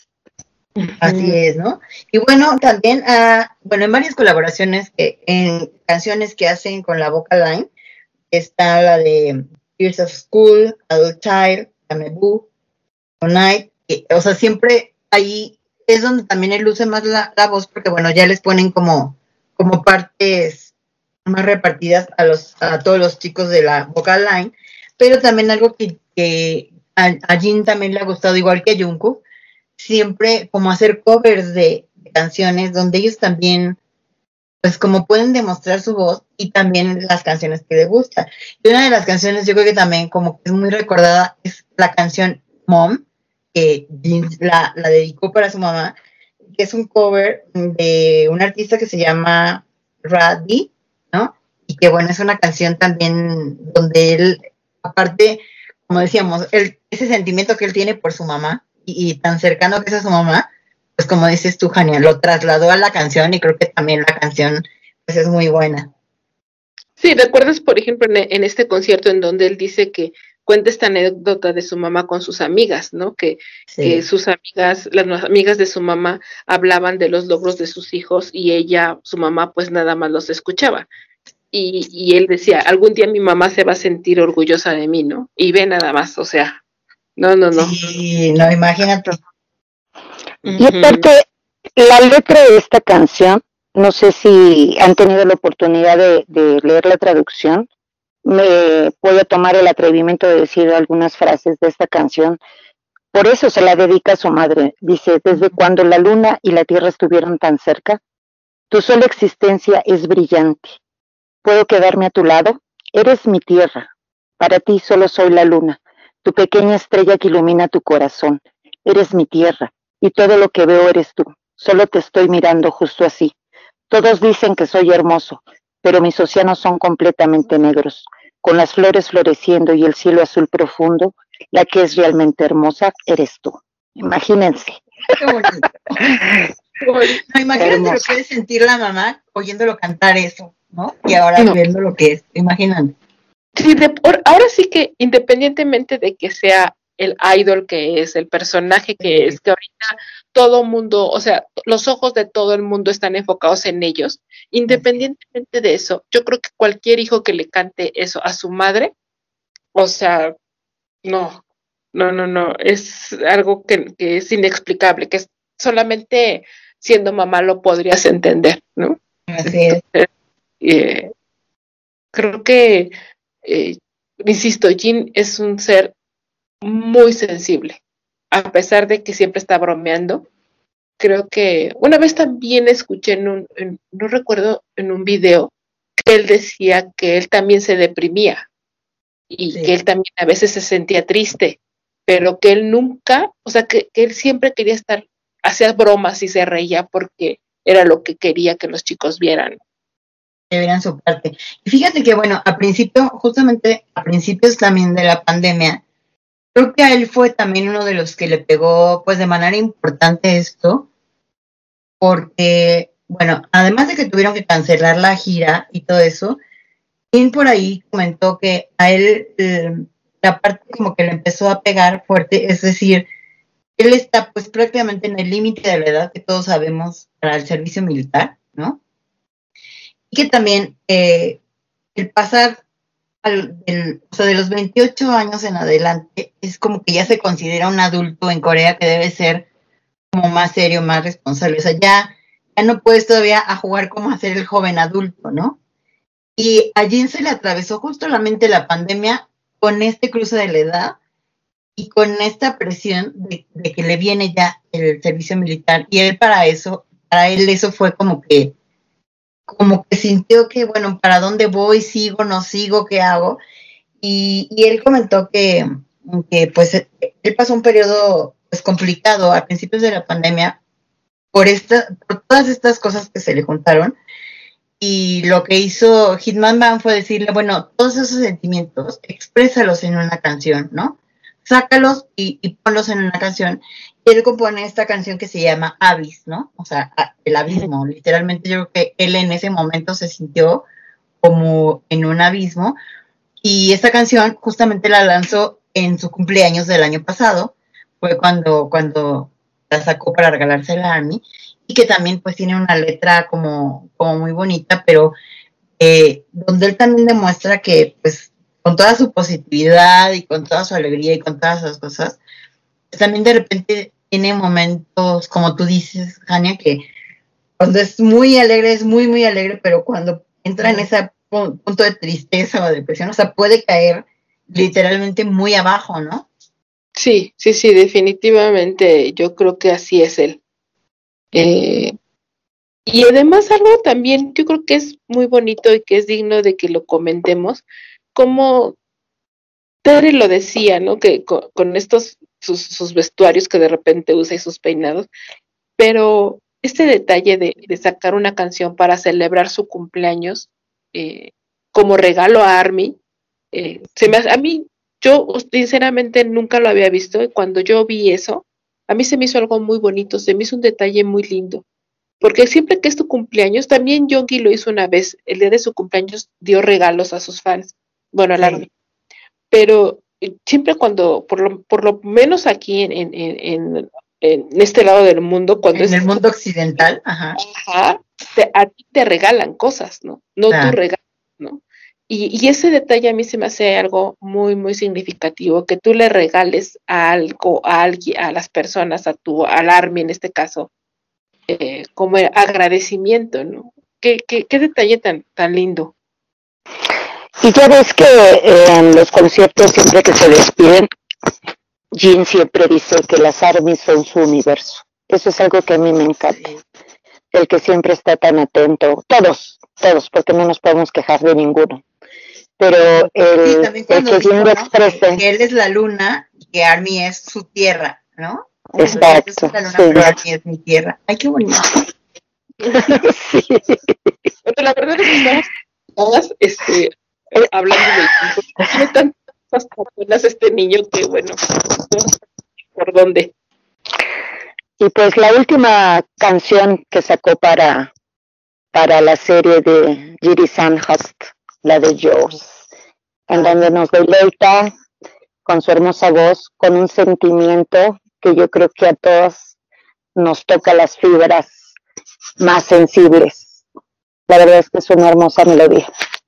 [SPEAKER 3] Así es, ¿no? Y bueno, también, uh, bueno, en varias colaboraciones, que, en canciones que hacen con la Vocal Line, está la de Years of School, Adult Child, Amebu, Tonight, y, o sea, siempre ahí es donde también él luce más la, la voz, porque bueno, ya les ponen como, como partes más repartidas a los a todos los chicos de la Vocal Line, pero también algo que, que a, a Jin también le ha gustado, igual que a Jungkook, siempre como hacer covers de, de canciones donde ellos también, pues como pueden demostrar su voz y también las canciones que les gustan. Y una de las canciones yo creo que también como que es muy recordada es la canción Mom, que Jin la, la dedicó para su mamá, que es un cover de un artista que se llama Radhi, ¿no? Y que bueno, es una canción también donde él, aparte, como decíamos, él, ese sentimiento que él tiene por su mamá, y, y tan cercano que es a su mamá, pues como dices tú, Jania, lo trasladó a la canción, y creo que también la canción pues es muy buena.
[SPEAKER 6] Sí, ¿recuerdas, por ejemplo, en, en este concierto en donde él dice que cuenta esta anécdota de su mamá con sus amigas, ¿no? Que, sí. que sus amigas, las amigas de su mamá hablaban de los logros de sus hijos y ella, su mamá, pues nada más los escuchaba. Y, y él decía, algún día mi mamá se va a sentir orgullosa de mí, ¿no? Y ve nada más, o sea, no, no, no.
[SPEAKER 3] Sí, no, imagínate.
[SPEAKER 2] Y aparte, la letra de esta canción, no sé si han tenido la oportunidad de, de leer la traducción, me puedo tomar el atrevimiento de decir algunas frases de esta canción. Por eso se la dedica a su madre. Dice, desde cuando la luna y la tierra estuvieron tan cerca, tu sola existencia es brillante. ¿Puedo quedarme a tu lado? Eres mi tierra. Para ti solo soy la luna, tu pequeña estrella que ilumina tu corazón. Eres mi tierra, y todo lo que veo eres tú. Solo te estoy mirando justo así. Todos dicen que soy hermoso, pero mis océanos son completamente negros, con las flores floreciendo y el cielo azul profundo. La que es realmente hermosa eres tú. Imagínense.
[SPEAKER 3] Qué bonito. No, imagínate hermoso. Lo que debe sentir la mamá oyéndolo cantar eso, ¿no? Y ahora no. Viendo lo que es, imagínate.
[SPEAKER 6] Sí, de, por, ahora sí que independientemente de que sea el idol que es, el personaje que es, que ahorita todo mundo, o sea, los ojos de todo el mundo están enfocados en ellos, independientemente de eso, yo creo que cualquier hijo que le cante eso a su madre, o sea, no, no, no, no, es algo que, que es inexplicable, que solamente siendo mamá lo podrías entender, ¿no?
[SPEAKER 3] Así es.
[SPEAKER 6] Entonces, eh, creo que, eh, insisto, Jin es un ser muy sensible, a pesar de que siempre está bromeando. Creo que una vez también escuché en un, en, no recuerdo, en un video, que él decía que él también se deprimía y sí. que él también a veces se sentía triste pero que él nunca, o sea, que, que él siempre quería estar, hacía bromas y se reía porque era lo que quería que los chicos vieran.
[SPEAKER 3] Que vieran su parte. Y fíjate que, bueno, a principio, justamente a principios también de la pandemia, creo que a él fue también uno de los que le pegó, pues, de manera importante esto, porque, bueno, además de que tuvieron que cancelar la gira y todo eso, Jin por ahí comentó que a él eh, la parte como que le empezó a pegar fuerte, es decir, él está pues prácticamente en el límite de la edad que todos sabemos para el servicio militar, ¿no? Y que también eh, el pasar al, del, o sea, de los veintiocho años en adelante es como que ya se considera un adulto en Corea que debe ser como más serio, más responsable, o sea, ya, ya no puedes todavía a jugar como a ser el joven adulto, ¿no? Y a Jin se le atravesó justo la mente la pandemia con este cruce de la edad y con esta presión de, de que le viene ya el servicio militar. Y él para eso, para él eso fue como que, como que sintió que, bueno, ¿para dónde voy? ¿Sigo? ¿No sigo? ¿Qué hago? Y, y él comentó que, que, pues, él pasó un periodo pues complicado a principios de la pandemia por, esta, por todas estas cosas que se le juntaron. Y lo que hizo Hitman Band fue decirle, bueno, todos esos sentimientos, exprésalos en una canción, ¿no? Sácalos y, y ponlos en una canción. Y él compone esta canción que se llama Abyss, ¿no? O sea, el abismo. Literalmente yo creo que él en ese momento se sintió como en un abismo. Y esta canción justamente la lanzó en su cumpleaños del año pasado. Fue cuando, cuando la sacó para regalársela a Army. Y que también pues tiene una letra como, como muy bonita, pero eh, donde él también demuestra que pues con toda su positividad y con toda su alegría y con todas esas cosas, pues, también de repente tiene momentos, como tú dices, Jania, que cuando es muy alegre, es muy, muy alegre, pero cuando entra en ese punto de tristeza o depresión, o sea, puede caer literalmente muy abajo, ¿no?
[SPEAKER 6] Sí, sí, sí, definitivamente yo creo que así es él. Eh, y además algo también yo creo que es muy bonito y que es digno de que lo comentemos, como Tere lo decía, ¿no? Que con, con estos sus, sus vestuarios que de repente usa y sus peinados, pero este detalle de, de sacar una canción para celebrar su cumpleaños eh, como regalo a Army, eh, se me hace, a mí, yo sinceramente nunca lo había visto y cuando yo vi eso, a mí se me hizo algo muy bonito, se me hizo un detalle muy lindo, porque siempre que es tu cumpleaños, también Yoongi lo hizo una vez, el día de su cumpleaños dio regalos a sus fans, bueno, al Army, pero siempre cuando, por lo, por lo menos aquí en, en, en, en este lado del mundo, cuando
[SPEAKER 3] en
[SPEAKER 6] es
[SPEAKER 3] el mundo occidental, ajá,
[SPEAKER 6] ajá te, a ti te regalan cosas, ¿no? No ah. tú regalas, ¿no? Y, y ese detalle a mí se me hace algo muy, muy significativo, que tú le regales a algo, a alguien, a las personas, a tu, al Army en este caso, eh, como agradecimiento, ¿no? Qué, qué, qué detalle tan, tan lindo.
[SPEAKER 2] Y ya ves que eh, en los conciertos siempre que se despiden, Jin siempre dice que las Army son su universo. Eso es algo que a mí me encanta. El que siempre está tan atento, todos, todos, porque no nos podemos quejar de ninguno. Pero el,
[SPEAKER 3] sí, el que
[SPEAKER 2] dijo, Jin lo exprese.
[SPEAKER 3] Que él es la luna y que Army es su tierra, ¿no?
[SPEAKER 2] Exacto.
[SPEAKER 3] Es la luna, sí. Pero Army es mi tierra. Ay, qué bonito.
[SPEAKER 6] Sí. Pero la verdad es que estamos todas este, hablando de tiene tantas personas este niño que bueno, ¿por dónde?
[SPEAKER 2] Y pues la última canción que sacó para, para la serie de Jiri-san Host, la de Yours, en donde nos deleita con su hermosa voz, con un sentimiento que yo creo que a todos nos toca las fibras más sensibles. La verdad es que es una hermosa melodía.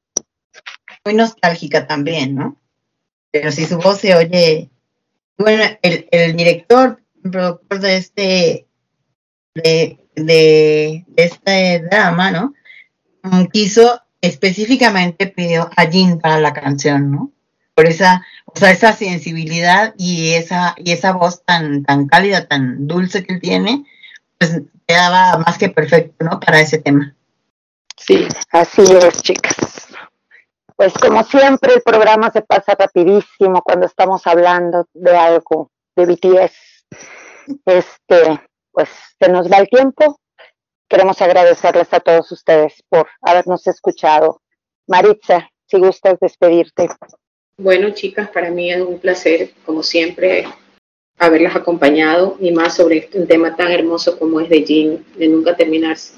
[SPEAKER 3] Muy nostálgica también, ¿no? Pero si su voz se oye... Bueno, el, el director, el productor de este... de, de, de este drama, ¿no? Quiso, específicamente pidió a Jin para la canción, ¿no? Por esa, o sea, esa sensibilidad y esa, y esa voz tan, tan cálida, tan dulce que él tiene, pues quedaba más que perfecto, ¿no? Para ese tema.
[SPEAKER 2] Sí, así es, chicas. Pues como siempre el programa se pasa rapidísimo cuando estamos hablando de algo de B T S. Este, pues se nos va el tiempo. Queremos agradecerles a todos ustedes por habernos escuchado. Maritza, si gustas despedirte.
[SPEAKER 5] Bueno, chicas, para mí es un placer, como siempre, haberlas acompañado y más sobre un tema tan hermoso como es de Jin, de nunca terminarse.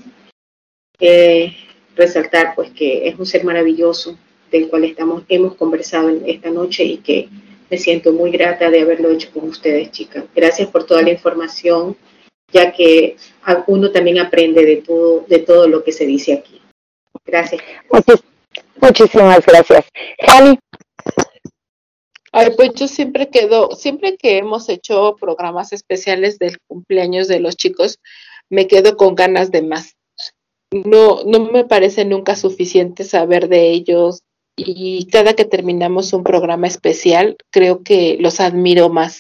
[SPEAKER 5] Eh, resaltar pues que es un ser maravilloso del cual estamos, hemos conversado en esta noche y que me siento muy grata de haberlo hecho con ustedes, chicas. Gracias por toda la información, ya que uno también aprende de todo, de todo lo que se dice aquí. Gracias.
[SPEAKER 2] Muchis- muchísimas gracias. Jani.
[SPEAKER 6] Ay, pues yo siempre quedo, siempre que hemos hecho programas especiales del cumpleaños de los chicos, me quedo con ganas de más. No, no me parece nunca suficiente saber de ellos y cada que terminamos un programa especial, creo que los admiro más.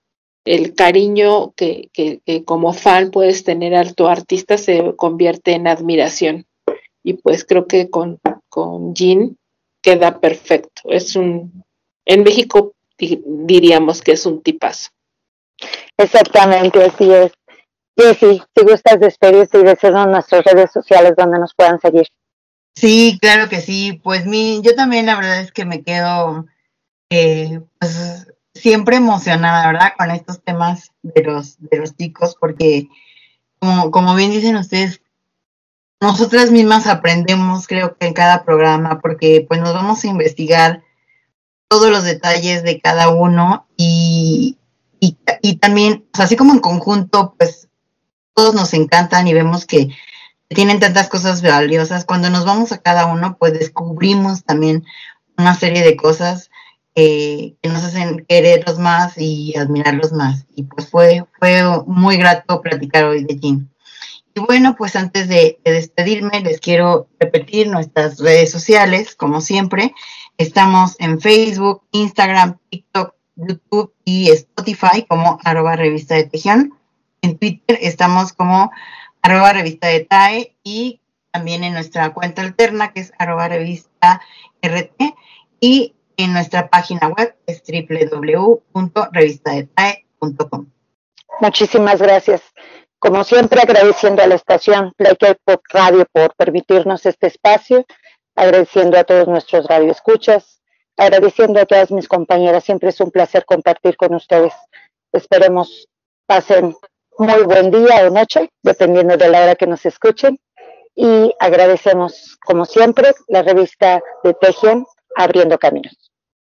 [SPEAKER 6] El cariño que, que, que como fan puedes tener a tu artista se convierte en admiración. Y pues creo que con, con Jin queda perfecto. Es un, en México di- diríamos que es un tipazo.
[SPEAKER 2] Exactamente, así es. Jessy, si gustas despedirte y decirnos nuestras redes sociales donde nos puedan seguir.
[SPEAKER 3] Sí, claro que sí. Pues mi, yo también la verdad es que me quedo eh, pues, siempre emocionada, ¿verdad? Con estos temas de los, de los chicos, porque como, como bien dicen ustedes, nosotras mismas aprendemos, creo que en cada programa, porque pues nos vamos a investigar todos los detalles de cada uno y, y, y también, o sea, así como en conjunto, pues todos nos encantan y vemos que tienen tantas cosas valiosas. Cuando nos vamos a cada uno, pues descubrimos también una serie de cosas eh, que nos hacen quererlos más y admirarlos más. Y pues fue, fue muy grato platicar hoy de Jin. Y bueno, pues antes de, de despedirme, les quiero repetir nuestras redes sociales, como siempre. Estamos en Facebook, Instagram, TikTok, YouTube y Spotify como arroba revista de Tejión. En Twitter estamos como arroba revista de T A E y también en nuestra cuenta alterna que es arroba revista R T y en nuestra página web es doble u doble u doble u punto revista de tae punto com.
[SPEAKER 2] Muchísimas gracias. Como siempre, agradeciendo a la estación Play K-Pop Radio por permitirnos este espacio, agradeciendo a todos nuestros radioescuchas, agradeciendo a todas mis compañeras. Siempre es un placer compartir con ustedes. Esperemos pasen muy buen día o noche, dependiendo de la hora que nos escuchen. Y agradecemos, como siempre, la revista de Taehyun, Abriendo Caminos.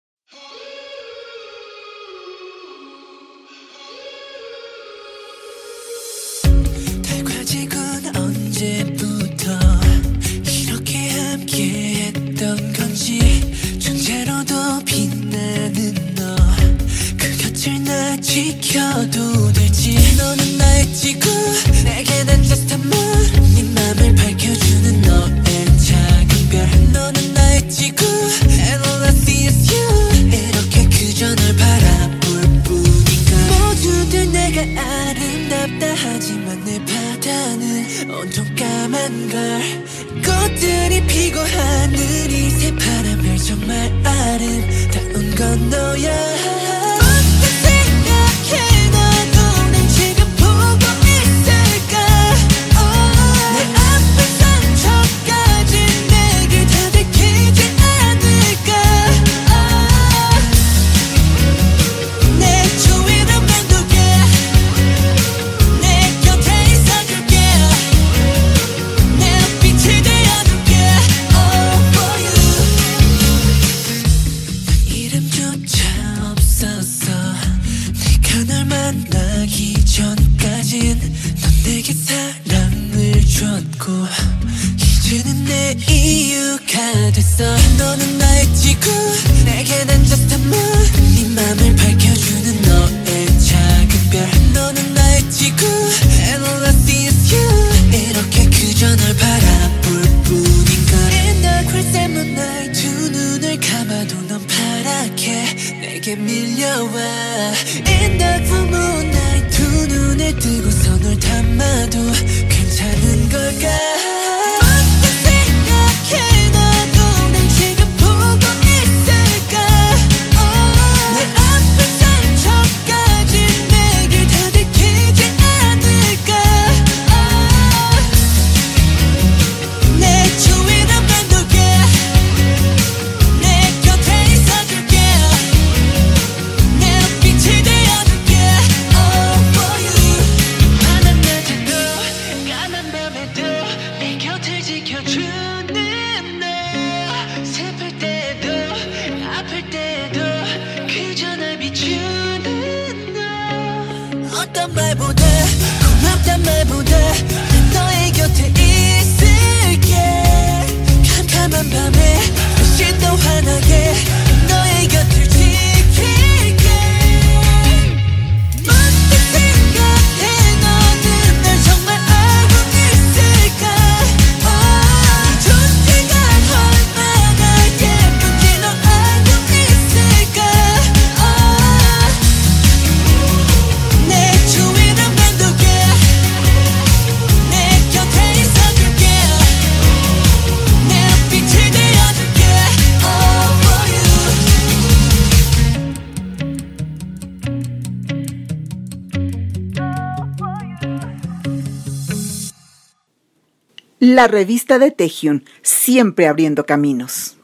[SPEAKER 7] 달궈지군 언제부터 이렇게 함께했던 건지 존재로도 빛나는 너 그 곁을 나 지켜도 될지 너는 나의 지구 내게 난 just a moon 네 맘을 밝혀주는 너의 작은 별 너는 나의 지구 and all I see is you 이렇게 그저 널 바라볼 뿐인가 모두들 내가 아름답다 하지만 내 바다는 온통 까만 걸 꽃들이 피고 하늘이 새파란 별 정말 아름다운 건 너야 내게 사랑을 줬고 이제는 내 이유가 됐어 너는 나의 지구 내게 난 just a moon 네 맘을 밝혀주는 너의 작은 별 너는 나의 지구 and all I see is you 이렇게 그저 널 바라볼 뿐인걸 In the crimson moonlight 두 눈을 감아도 넌 파랗게 내게 밀려와 In the full moonlight 두 눈을 뜨고서 널 담아도 괜찮은 걸까 어떻게 생각해 나도 난 지금 보고 어떤 말보다 고맙단 말보다 너의 곁에 있을게. 캄캄한 밤에 다시 또 환하게 너의 곁을 지킬게. 문득 생각해 너는 날 정말 알고 있을까. 이 존재가 얼마나 예쁜지 너 알고 있을까. 내 주위를 맴돌게 내 곁에 있어줄게 내 빛이 되어줄게 all for you.
[SPEAKER 8] La revista de Taehyun, siempre abriendo caminos.